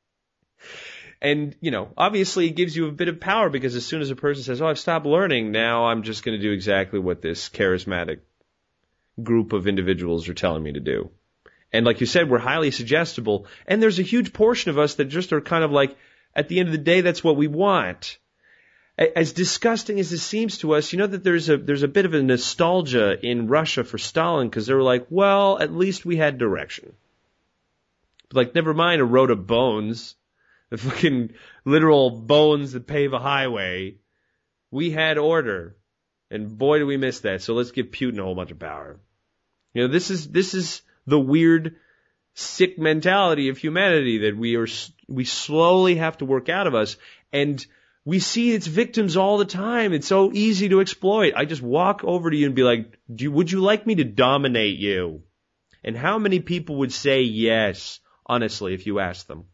And, you know, obviously it gives you a bit of power because as soon as a person says, oh, I've stopped learning, now I'm just going to do exactly what this charismatic group of individuals are telling me to do. And like you said, we're highly suggestible. And there's a huge portion of us that just are kind of like, at the end of the day, that's what we want. As disgusting as this seems to us, you know that there's a there's a bit of a nostalgia in Russia for Stalin because they were like, well, at least we had direction. But like, never mind a road of bones, the fucking literal bones that pave a highway. We had order, and boy, do we miss that. So let's give Putin a whole bunch of power. You know, this is this is the weird, sick mentality of humanity that we are we slowly have to work out of us, and we see its victims all the time. It's so easy to exploit. I just walk over to you and be like, Do you, would you like me to dominate you? And how many people would say yes, honestly, if you asked them?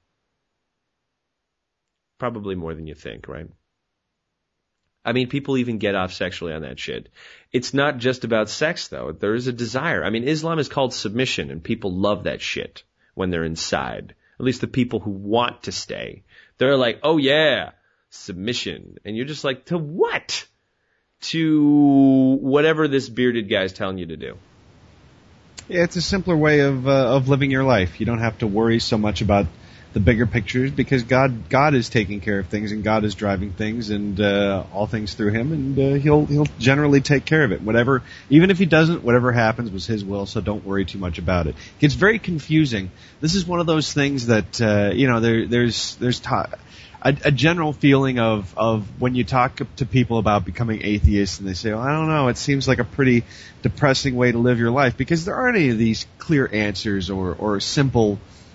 Probably more than you think, right? I mean, people even get off sexually on that shit. It's not just about sex, though. There is a desire. I mean, Islam is called submission, and people love that shit when they're inside. At least the people who want to stay. They're like, oh yeah, submission. And you're just like, to what? To whatever this bearded guy's telling you to do. Yeah, it's a simpler way of uh, of living your life. You don't have to worry so much about the bigger pictures because God God is taking care of things and God is driving things and uh, all things through Him, and uh, He'll He'll generally take care of it. Whatever, even if He doesn't, whatever happens was His will. So don't worry too much about it. It's very confusing. This is one of those things that uh, you know there there's there's. T- a, a general feeling of, of when you talk to people about becoming atheists and they say, well, I don't know, it seems like a pretty depressing way to live your life, because there aren't any of these clear answers or, or simple,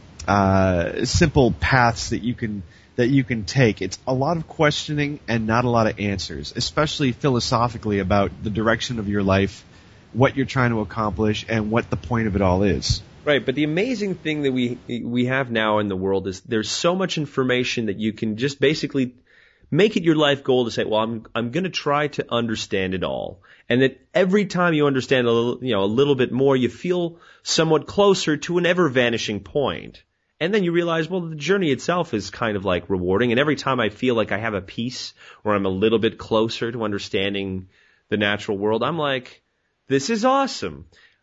uh, simple paths that you can, that you can take. It's a lot of questioning and not a lot of answers, especially philosophically about the direction of your life, what you're trying to accomplish, and what the point of it all is. Right, but the amazing thing that we we have now in the world is there's so much information that you can just basically make it your life goal to say, well, I'm I'm going to try to understand it all, and that every time you understand a little, you know, a little bit more, you feel somewhat closer to an ever vanishing point, and then you realize, well, the journey itself is kind of like rewarding, and every time I feel like I have a piece or I'm a little bit closer to understanding the natural world, I'm like, this is awesome.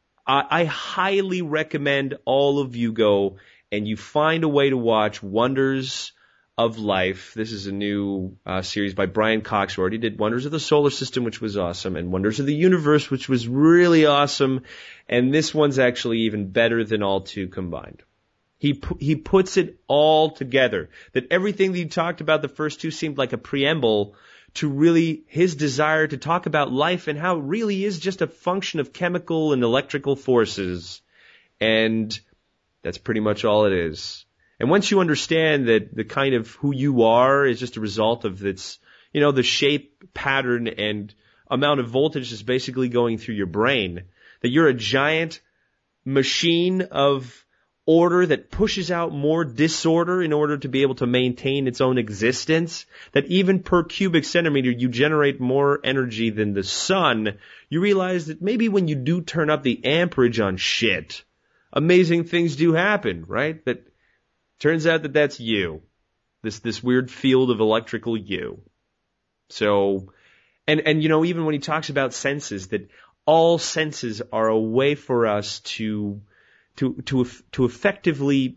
I highly recommend all of you go and you find a way to watch Wonders of Life. This is a new uh, series by Brian Cox, who already did Wonders of the Solar System, which was awesome, and Wonders of the Universe, which was really awesome. And this one's actually even better than all two combined. He he puts it all together. That everything that you talked about the first two seemed like a preamble to really his desire to talk about life and how it really is just a function of chemical and electrical forces. And that's pretty much all it is. And once you understand that the kind of who you are is just a result of its, you know, the shape, pattern, and amount of voltage that's basically going through your brain, that you're a giant machine of order that pushes out more disorder in order to be able to maintain its own existence, that even per cubic centimeter you generate more energy than the sun, you realize that maybe when you do turn up the amperage on shit, amazing things do happen, right? That turns out that that's you. This, this weird field of electrical you. So, and, and you know, even when he talks about senses, that all senses are a way for us to to to to effectively,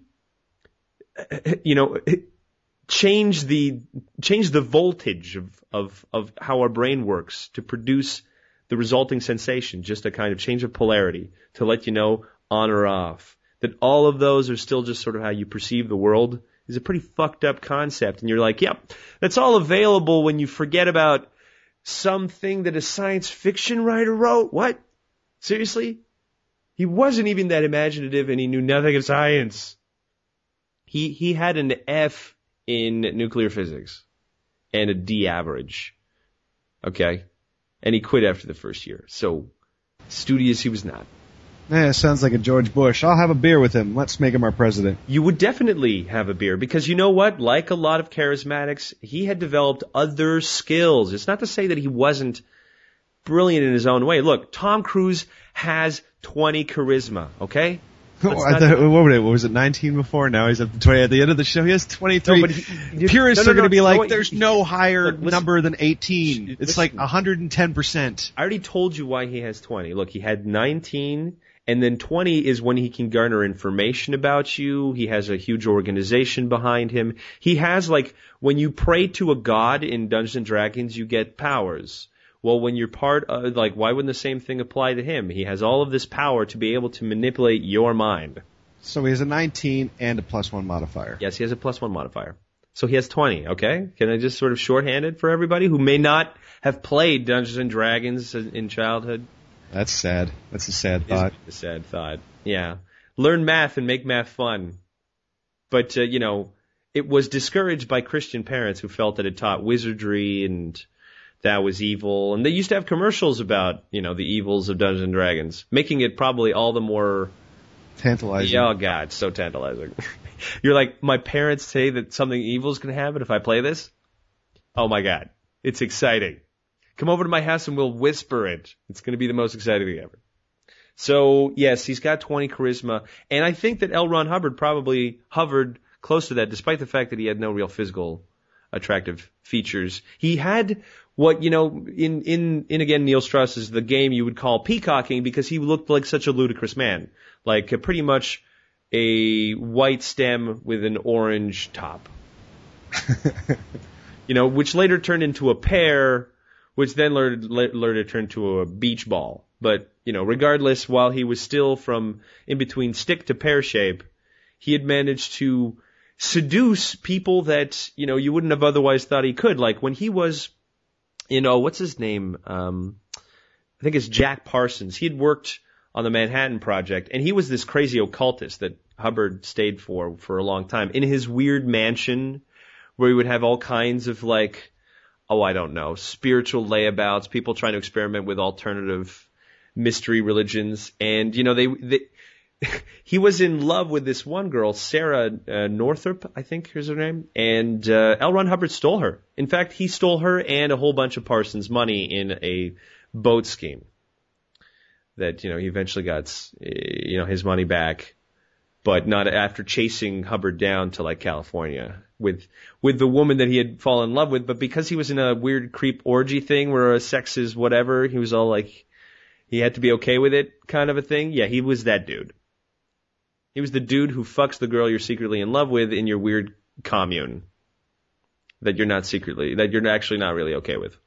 you know, change the change the voltage of of of how our brain works to produce the resulting sensation, just a kind of change of polarity to let you know on or off. That all of those are still just sort of how you perceive the world is a pretty fucked up concept, and you're like, yep, that's all available when you forget about something that a science fiction writer wrote. What? Seriously? He wasn't even that imaginative, and he knew nothing of science. He he had an F in nuclear physics and a D average. Okay? And he quit after the first year. So, studious he was not. Yeah, sounds like a George Bush. I'll have a beer with him. Let's make him our president. You would definitely have a beer, because you know what? Like a lot of charismatics, he had developed other skills. It's not to say that he wasn't brilliant in his own way. Look, Tom Cruise has twenty charisma, okay? Oh, I thought, what was it? What was it, nineteen before? Now he's up to twenty. At the end of the show, he has twenty-three. No, he, Purists no, no, no, are going to be like, no, there's no higher look, listen, number than eighteen. It's listen, like one hundred ten percent. I already told you why he has twenty. Look, he had nineteen, and then twenty is when he can garner information about you. He has a huge organization behind him. He has, like, when you pray to a god in Dungeons and Dragons, you get powers. Well, when you're part of, like, why wouldn't the same thing apply to him? He has all of this power to be able to manipulate your mind. So he has a nineteen and a plus one modifier. Yes, he has a plus one modifier. So he has twenty, okay? Can I just sort of shorthand it for everybody who may not have played Dungeons and Dragons in childhood? That's sad. That's a sad thought. It's a sad thought. Yeah. Learn math and make math fun. But, uh, you know, it was discouraged by Christian parents who felt that it taught wizardry and that was evil. And they used to have commercials about, you know, the evils of Dungeons and Dragons, making it probably all the more tantalizing. Oh, God, so tantalizing. You're like, my parents say that something evil is going to happen if I play this? Oh, my God. It's exciting. Come over to my house and we'll whisper it. It's going to be the most exciting thing ever. So, yes, he's got twenty charisma. And I think that L. Ron Hubbard probably hovered close to that, despite the fact that he had no real physical attractive features. He had what, you know, in, in, in again, Neil Strauss's The Game you would call peacocking, because he looked like such a ludicrous man. Like a, pretty much a white stem with an orange top. You know, which later turned into a pear, which then later, later turned to a beach ball. But, you know, regardless, while he was still from in between stick to pear shape, he had managed to seduce people that, you know, you wouldn't have otherwise thought he could. Like when he was, you know, what's his name? Um, I think it's Jack Parsons. He'd worked on the Manhattan Project, and he was this crazy occultist that Hubbard stayed for for a long time in his weird mansion where he would have all kinds of like, oh, I don't know, spiritual layabouts, people trying to experiment with alternative mystery religions. And, you know, they, they he was in love with this one girl, Sarah uh, Northrop, I think is her name. And uh, L. Ron Hubbard stole her. In fact, he stole her and a whole bunch of Parsons' money in a boat scheme that, you know, he eventually got, you know, his money back, but not after chasing Hubbard down to like California with with the woman that he had fallen in love with. But because he was in a weird creep orgy thing where sex is whatever, he was all like, he had to be okay with it kind of a thing. Yeah, he was that dude. He was the dude who fucks the girl you're secretly in love with in your weird commune that you're not secretly, that you're actually not really okay with.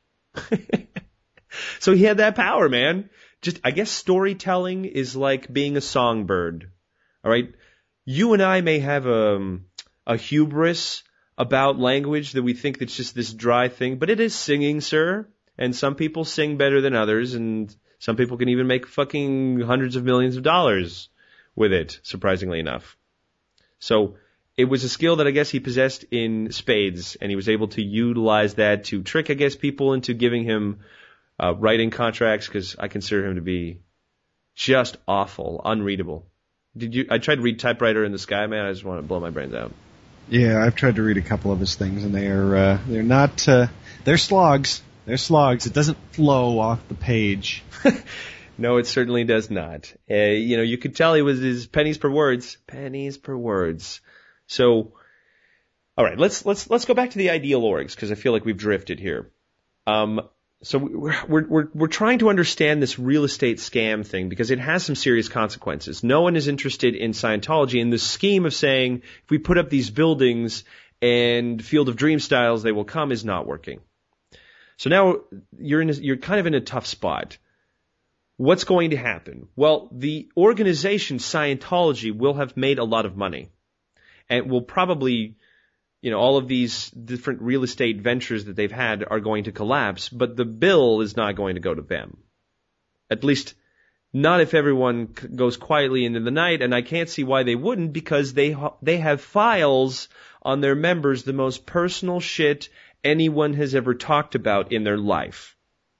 So he had that power, man. Just, I guess storytelling is like being a songbird. All right. You and I may have a, a hubris about language that we think that's just this dry thing, but it is singing, sir. And some people sing better than others, and some people can even make fucking hundreds of millions of dollars with it, surprisingly enough. So it was a skill that I guess he possessed in spades, and he was able to utilize that to trick, I guess, people into giving him uh, writing contracts, because I consider him to be just awful, unreadable. Did you? I tried to read Typewriter in the Sky, man. I just want to blow my brains out. Yeah, I've tried to read a couple of his things, and they are uh, they're not uh, they're slogs. They're slogs. It doesn't flow off the page. No, it certainly does not. Uh, you know, you could tell he was his pennies per words, pennies per words. So, all right, let's let's let's go back to the ideal orgs, because I feel like we've drifted here. Um, so we're we're we're we're trying to understand this real estate scam thing because it has some serious consequences. No one is interested in Scientology, and the scheme of saying if we put up these buildings and Field of Dream styles, they will come is not working. So now you're in a, you're kind of in a tough spot. What's going to happen? Well, the organization Scientology will have made a lot of money, and will probably, you know, all of these different real estate ventures that they've had are going to collapse, but the bill is not going to go to them. At least not if everyone goes quietly into the night, and I can't see why they wouldn't, because they ha- they have files on their members, the most personal shit anyone has ever talked about in their life.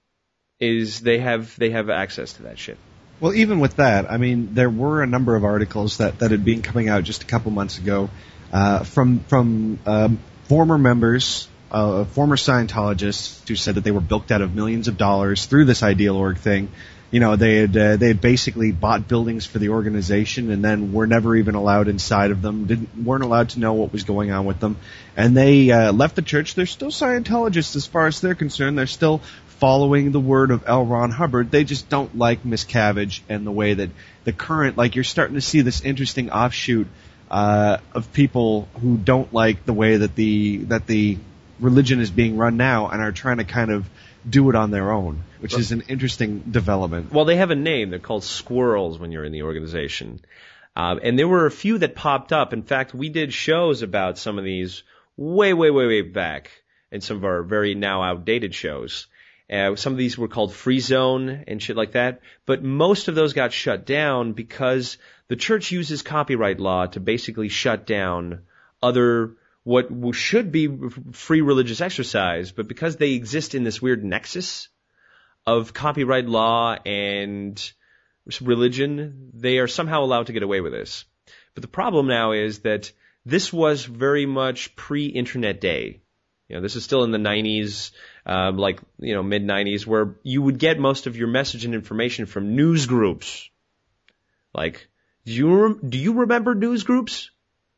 Is they have they have access to that shit. Well, even with that, I mean, there were a number of articles that, that had been coming out just a couple months ago uh, from from um, former members, uh, former Scientologists who said that they were bilked out of millions of dollars through this Ideal Org thing. You know, they had uh, they had basically bought buildings for the organization and then were never even allowed inside of them. Didn't weren't allowed to know what was going on with them, and they uh, left the church. They're still Scientologists as far as they're concerned. They're still following the word of L. Ron Hubbard. They just don't like Miscavige and the way that the current, like you're starting to see this interesting offshoot uh, of people who don't like the way that the that the religion is being run now and are trying to kind of do it on their own, which is an interesting development. Well, they have a name. They're called squirrels when you're in the organization. Uh, and there were a few that popped up. In fact, we did shows about some of these way, way, way, way back in some of our very now outdated shows. Uh, some of these were called Free Zone and shit like that. But most of those got shut down because the church uses copyright law to basically shut down other what should be free religious exercise, but because they exist in this weird nexus of copyright law and religion, they are somehow allowed to get away with this. But the problem now is that this was very much pre-internet day. You know, this is still in the nineties, um, like, you know, mid nineties, where you would get most of your message and information from news groups. Like, do you, rem- do you remember news groups?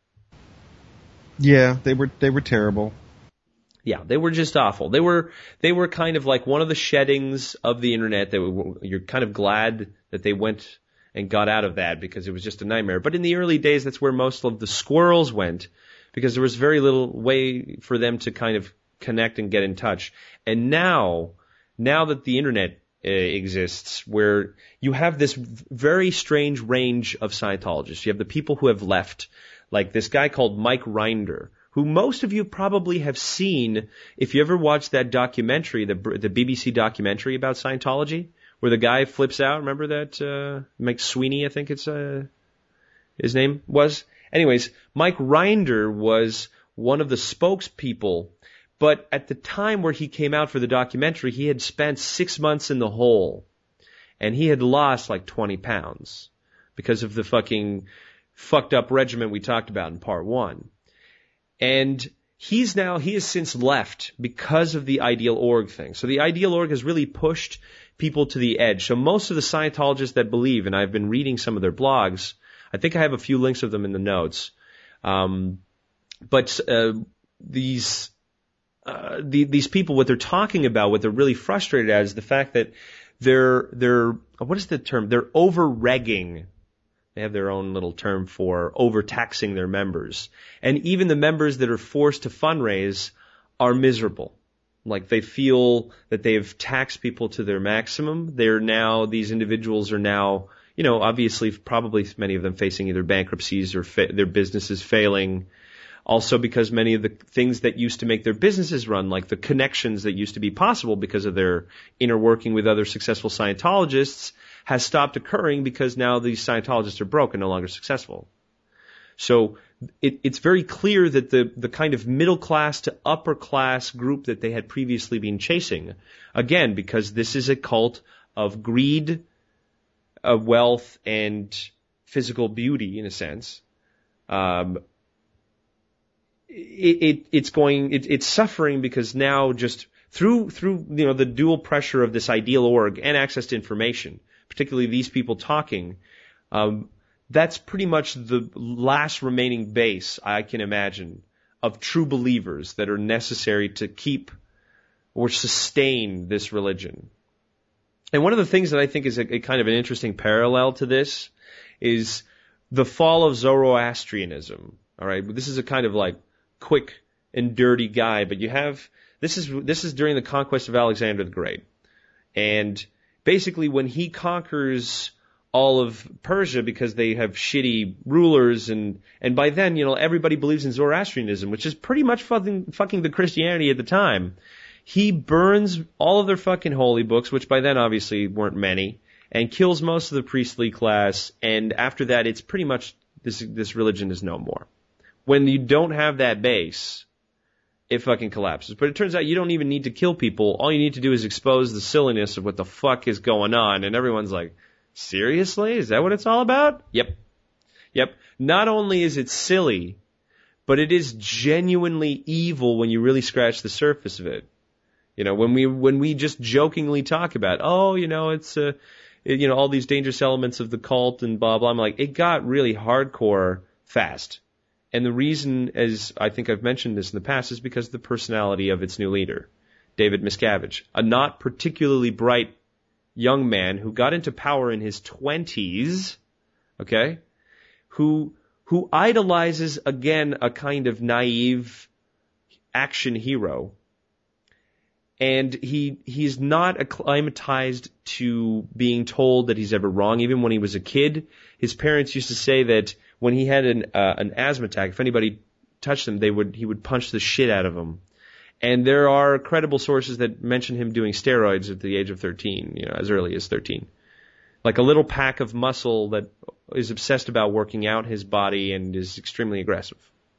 Yeah, they were they were terrible. Yeah, they were just awful. They were they were kind of like one of the sheddings of the internet. That were, you're kind of glad that they went and got out of that because it was just a nightmare. But in the early days, that's where most of the squirrels went because there was very little way for them to kind of connect and get in touch. And now, now that the internet uh, exists, where you have this very strange range of Scientologists, you have the people who have left, Like this guy called Mike Rinder, who most of you probably have seen if you ever watched that documentary, the the B B C documentary about Scientology, where the guy flips out. Remember that? Uh, Mike Sweeney, I think it's uh, his name was. Anyways, Mike Rinder was one of the spokespeople, but at the time where he came out for the documentary, he had spent six months in the hole, and he had lost like twenty pounds because of the fucking fucked up regimen we talked about in part one. And he's now, he has since left because of the Ideal Org thing. So the Ideal Org has really pushed people to the edge. So most of the Scientologists that believe, and I've been reading some of their blogs, I think I have a few links of them in the notes. Um, but, uh, these, uh, the, these people, what they're talking about, what they're really frustrated at is the fact that they're, they're, what is the term? They're over-regging. They have their own little term for overtaxing their members. And even the members that are forced to fundraise are miserable. Like they feel that they've taxed people to their maximum. They're now, these individuals are now, you know, obviously probably many of them facing either bankruptcies or fa- their businesses failing. Also because many of the things that used to make their businesses run, like the connections that used to be possible because of their inner working with other successful Scientologists, has stopped occurring because now these Scientologists are broke and no longer successful. So it, it's very clear that the, the kind of middle class to upper class group that they had previously been chasing, again, because this is a cult of greed, of wealth, and physical beauty, in a sense, um, it, it, it's going, it, it's suffering because now just through, through, you know, the dual pressure of this Ideal Org and access to information, particularly these people talking, um, that's pretty much the last remaining base, I can imagine, of true believers that are necessary to keep or sustain this religion. And one of the things that I think is a, a kind of an interesting parallel to this is the fall of Zoroastrianism. All right, this is a kind of like quick and dirty guy, but you have this is this is during the conquest of Alexander the Great, and basically when he conquers all of Persia because they have shitty rulers, and and by then, you know, everybody believes in Zoroastrianism, which is pretty much fucking fucking the Christianity at the time. He burns all of their fucking holy books, which by then obviously weren't many, and kills most of the priestly class, and after that it's pretty much this this religion is no more. When you don't have that base, it fucking collapses. But it turns out you don't even need to kill people. All you need to do is expose the silliness of what the fuck is going on, and everyone's like, seriously? Is that what it's all about? Yep. Yep. Not only is it silly, but it is genuinely evil when you really scratch the surface of it. You know, when we when we just jokingly talk about, oh, you know, it's uh, it, you know, all these dangerous elements of the cult and blah blah. I'm like, it got really hardcore fast. And the reason, as I think I've mentioned this in the past, is because of the personality of its new leader, David Miscavige, a not particularly bright young man who got into power in his twenties, okay, who who idolizes, again, a kind of naive action hero. And he he's not acclimatized to being told that he's ever wrong. Even when he was a kid, his parents used to say that when he had an uh, an asthma attack, if anybody touched him, they would he would punch the shit out of him. And there are credible sources that mention him doing steroids at the age of thirteen, you know, as early as thirteen. Like a little pack of muscle that is obsessed about working out his body and is extremely aggressive.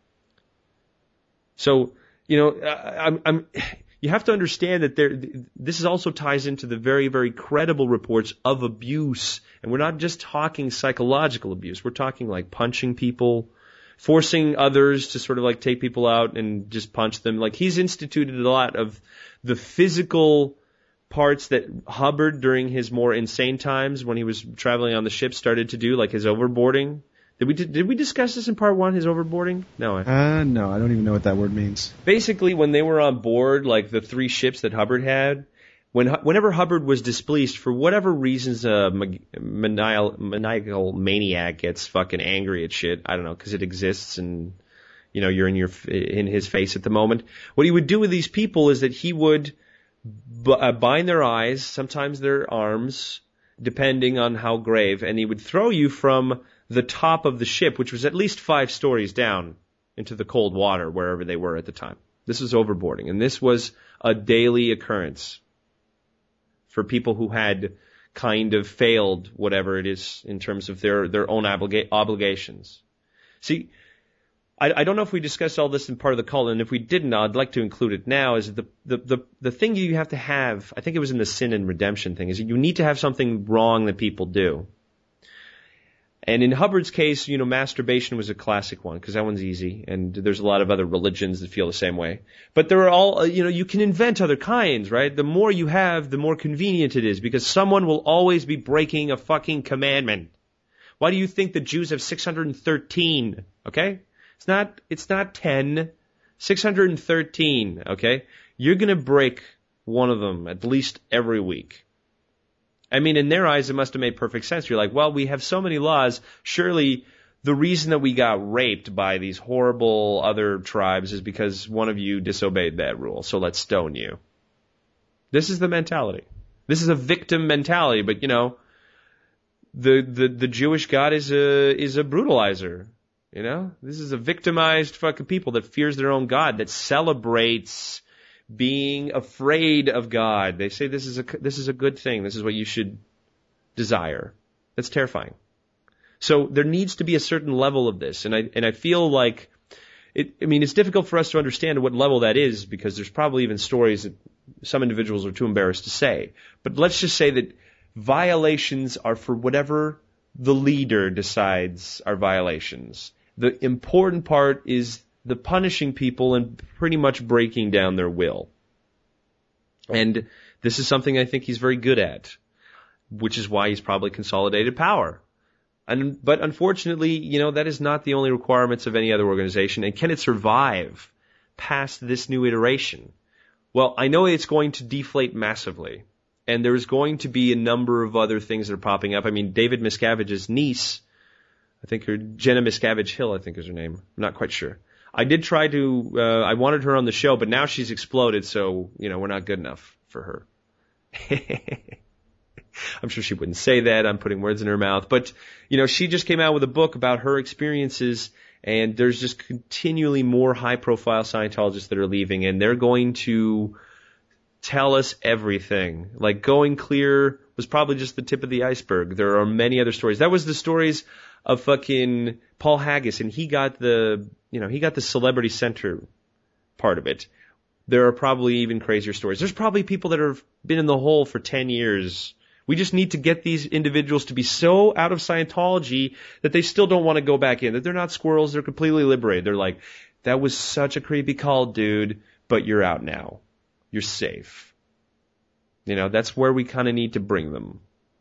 So, you know, I, I'm, I'm, you have to understand that there, this also ties into the very, very credible reports of abuse. And we're not just talking psychological abuse. We're talking like punching people, forcing others to sort of like take people out and just punch them. Like he's instituted a lot of the physical parts that Hubbard during his more insane times when he was traveling on the ship started to do, like his overboarding. Did we did we discuss this in part one, his overboarding? No. I, uh, no, I don't even know what that word means. Basically, when they were on board, like the three ships that Hubbard had, when whenever Hubbard was displeased, for whatever reasons, a maniacal, maniacal maniac gets fucking angry at shit. I don't know, because it exists and, you know, you're in your in his face at the moment. What he would do with these people is that he would b- uh, bind their eyes, sometimes their arms, depending on how grave, and he would throw you from the top of the ship, which was at least five stories down into the cold water wherever they were at the time. This was overboarding, and this was a daily occurrence for people who had kind of failed whatever it is in terms of their, their own obliga- obligations. See, I, I don't know if we discussed all this in part of the call, and if we didn't, I'd like to include it now, is the, the, the, the thing you have to have, I think it was in the sin and redemption thing, is that you need to have something wrong that people do. And in Hubbard's case, you know, masturbation was a classic one, because that one's easy, and there's a lot of other religions that feel the same way. But there are all, you know, you can invent other kinds, right? The more you have, the more convenient it is, because someone will always be breaking a fucking commandment. Why do you think the Jews have six hundred thirteen, okay? It's not, it's not ten, six hundred thirteen, okay? You're gonna break one of them at least every week. I mean, in their eyes, it must have made perfect sense. You're like, well, we have so many laws. Surely the reason that we got raped by these horrible other tribes is because one of you disobeyed that rule. So let's stone you. This is the mentality. This is a victim mentality. But, you know, the, the, the Jewish God is a, is a brutalizer. You know, this is a victimized fucking people that fears their own God, that celebrates being afraid of God. They say this is a, this is a good thing. This is what you should desire. That's terrifying. So there needs to be a certain level of this. And I, and I feel like it, I mean, it's difficult for us to understand what level that is, because there's probably even stories that some individuals are too embarrassed to say. But let's just say that violations are for whatever the leader decides are violations. The important part is the punishing people and pretty much breaking down their will. And this is something I think he's very good at, which is why he's probably consolidated power. And, but unfortunately, you know, that is not the only requirements of any other organization. And can it survive past this new iteration? Well, I know it's going to deflate massively. And there's going to be a number of other things that are popping up. I mean, David Miscavige's niece, I think her, Jenna Miscavige Hill, I think is her name. I'm not quite sure. I did try to, uh, I wanted her on the show, but now she's exploded, so, you know, we're not good enough for her. I'm sure she wouldn't say that. I'm putting words in her mouth. But, you know, she just came out with a book about her experiences, and there's just continually more high-profile Scientologists that are leaving, and they're going to tell us everything. Like, Going Clear was probably just the tip of the iceberg. There are many other stories. That was the stories of fucking Paul Haggis, and he got the, you know, he got the celebrity center part of it. There are probably even crazier stories. There's probably people that have been in the hole for ten years. We just need to get these individuals to be so out of Scientology that they still don't want to go back in, that they're not squirrels, they're completely liberated. They're like, that was such a creepy call, dude, but you're out now. You're safe. You know, that's where we kind of need to bring them.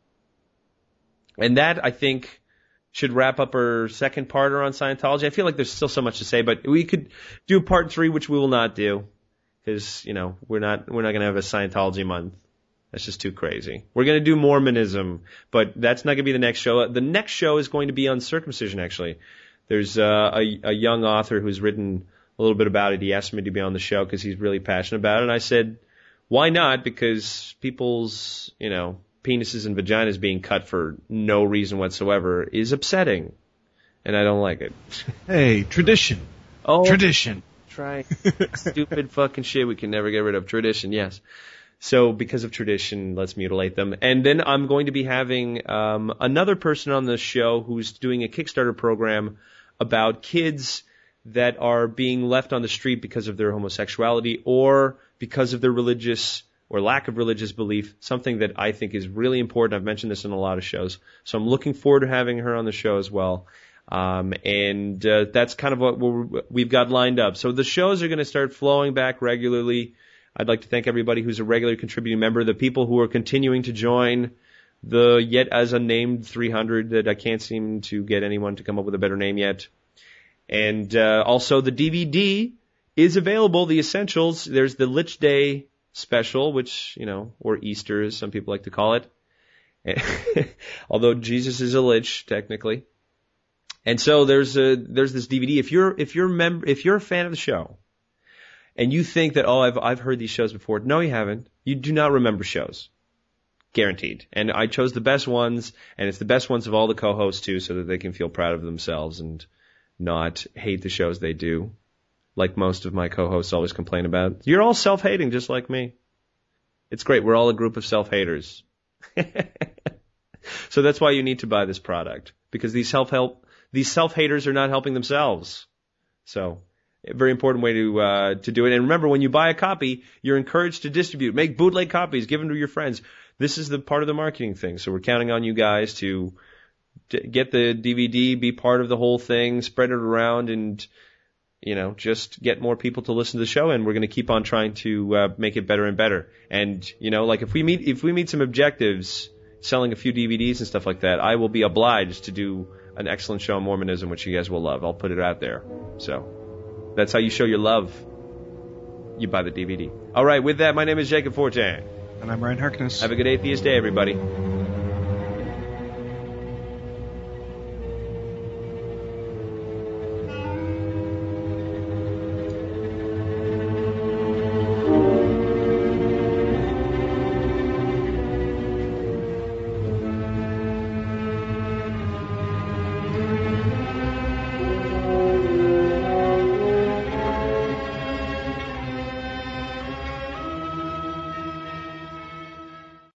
And that, I think, should wrap up our second parter on Scientology. I feel like there's still so much to say, but we could do part three, which we will not do, because, you know, we're not, we're not going to have a Scientology month. That's just too crazy. We're going to do Mormonism, but that's not going to be the next show. The next show is going to be on circumcision, actually. There's uh, a, a young author who's written a little bit about it. He asked me to be on the show because he's really passionate about it, and I said, why not? Because people's, you know, penises and vaginas being cut for no reason whatsoever is upsetting, and I don't like it. Hey, tradition. Oh, tradition. Try stupid fucking shit we can never get rid of. Tradition, yes. So because of tradition, let's mutilate them. And then I'm going to be having um, another person on the show who's doing a Kickstarter program about kids that are being left on the street because of their homosexuality or because of their religious or lack of religious belief, something that I think is really important. I've mentioned this in a lot of shows. So I'm looking forward to having her on the show as well. Um, and uh, that's kind of what we're, we've got lined up. So the shows are going to start flowing back regularly. I'd like to thank everybody who's a regular contributing member, the people who are continuing to join the yet as unnamed three hundred that I can't seem to get anyone to come up with a better name yet. And uh, also the D V D is available, the Essentials. There's the Lich Day special, which, you know, or Easter as some people like to call it. Although Jesus is a lich, technically. And so there's a, there's this D V D. If you're, if you're mem- if you're a fan of the show, and you think that, oh, I've, I've heard these shows before. No, you haven't. You do not remember shows. Guaranteed. And I chose the best ones, and it's the best ones of all the co-hosts too, so that they can feel proud of themselves and not hate the shows they do, like most of my co-hosts always complain about. You're all self-hating just like me. It's great. We're all a group of self-haters. So that's why you need to buy this product, because these self-help, these self-haters are not helping themselves. So, a very important way to uh, to do it. And remember, when you buy a copy, you're encouraged to distribute. Make bootleg copies. Give them to your friends. This is the part of the marketing thing. So we're counting on you guys to d- get the D V D, be part of the whole thing, spread it around, and, you know, just get more people to listen to the show. And we're going to keep on trying to uh, make it better and better. And, you know, like if we meet if we meet some objectives, selling a few D V Ds and stuff like that, I will be obliged to do an excellent show on Mormonism, which you guys will love. I'll put it out there. So that's how you show your love. You buy the D V D. All right, with that, my name is Jacob Fortin. And I'm Ryan Harkness. Have a good Atheist Day, everybody.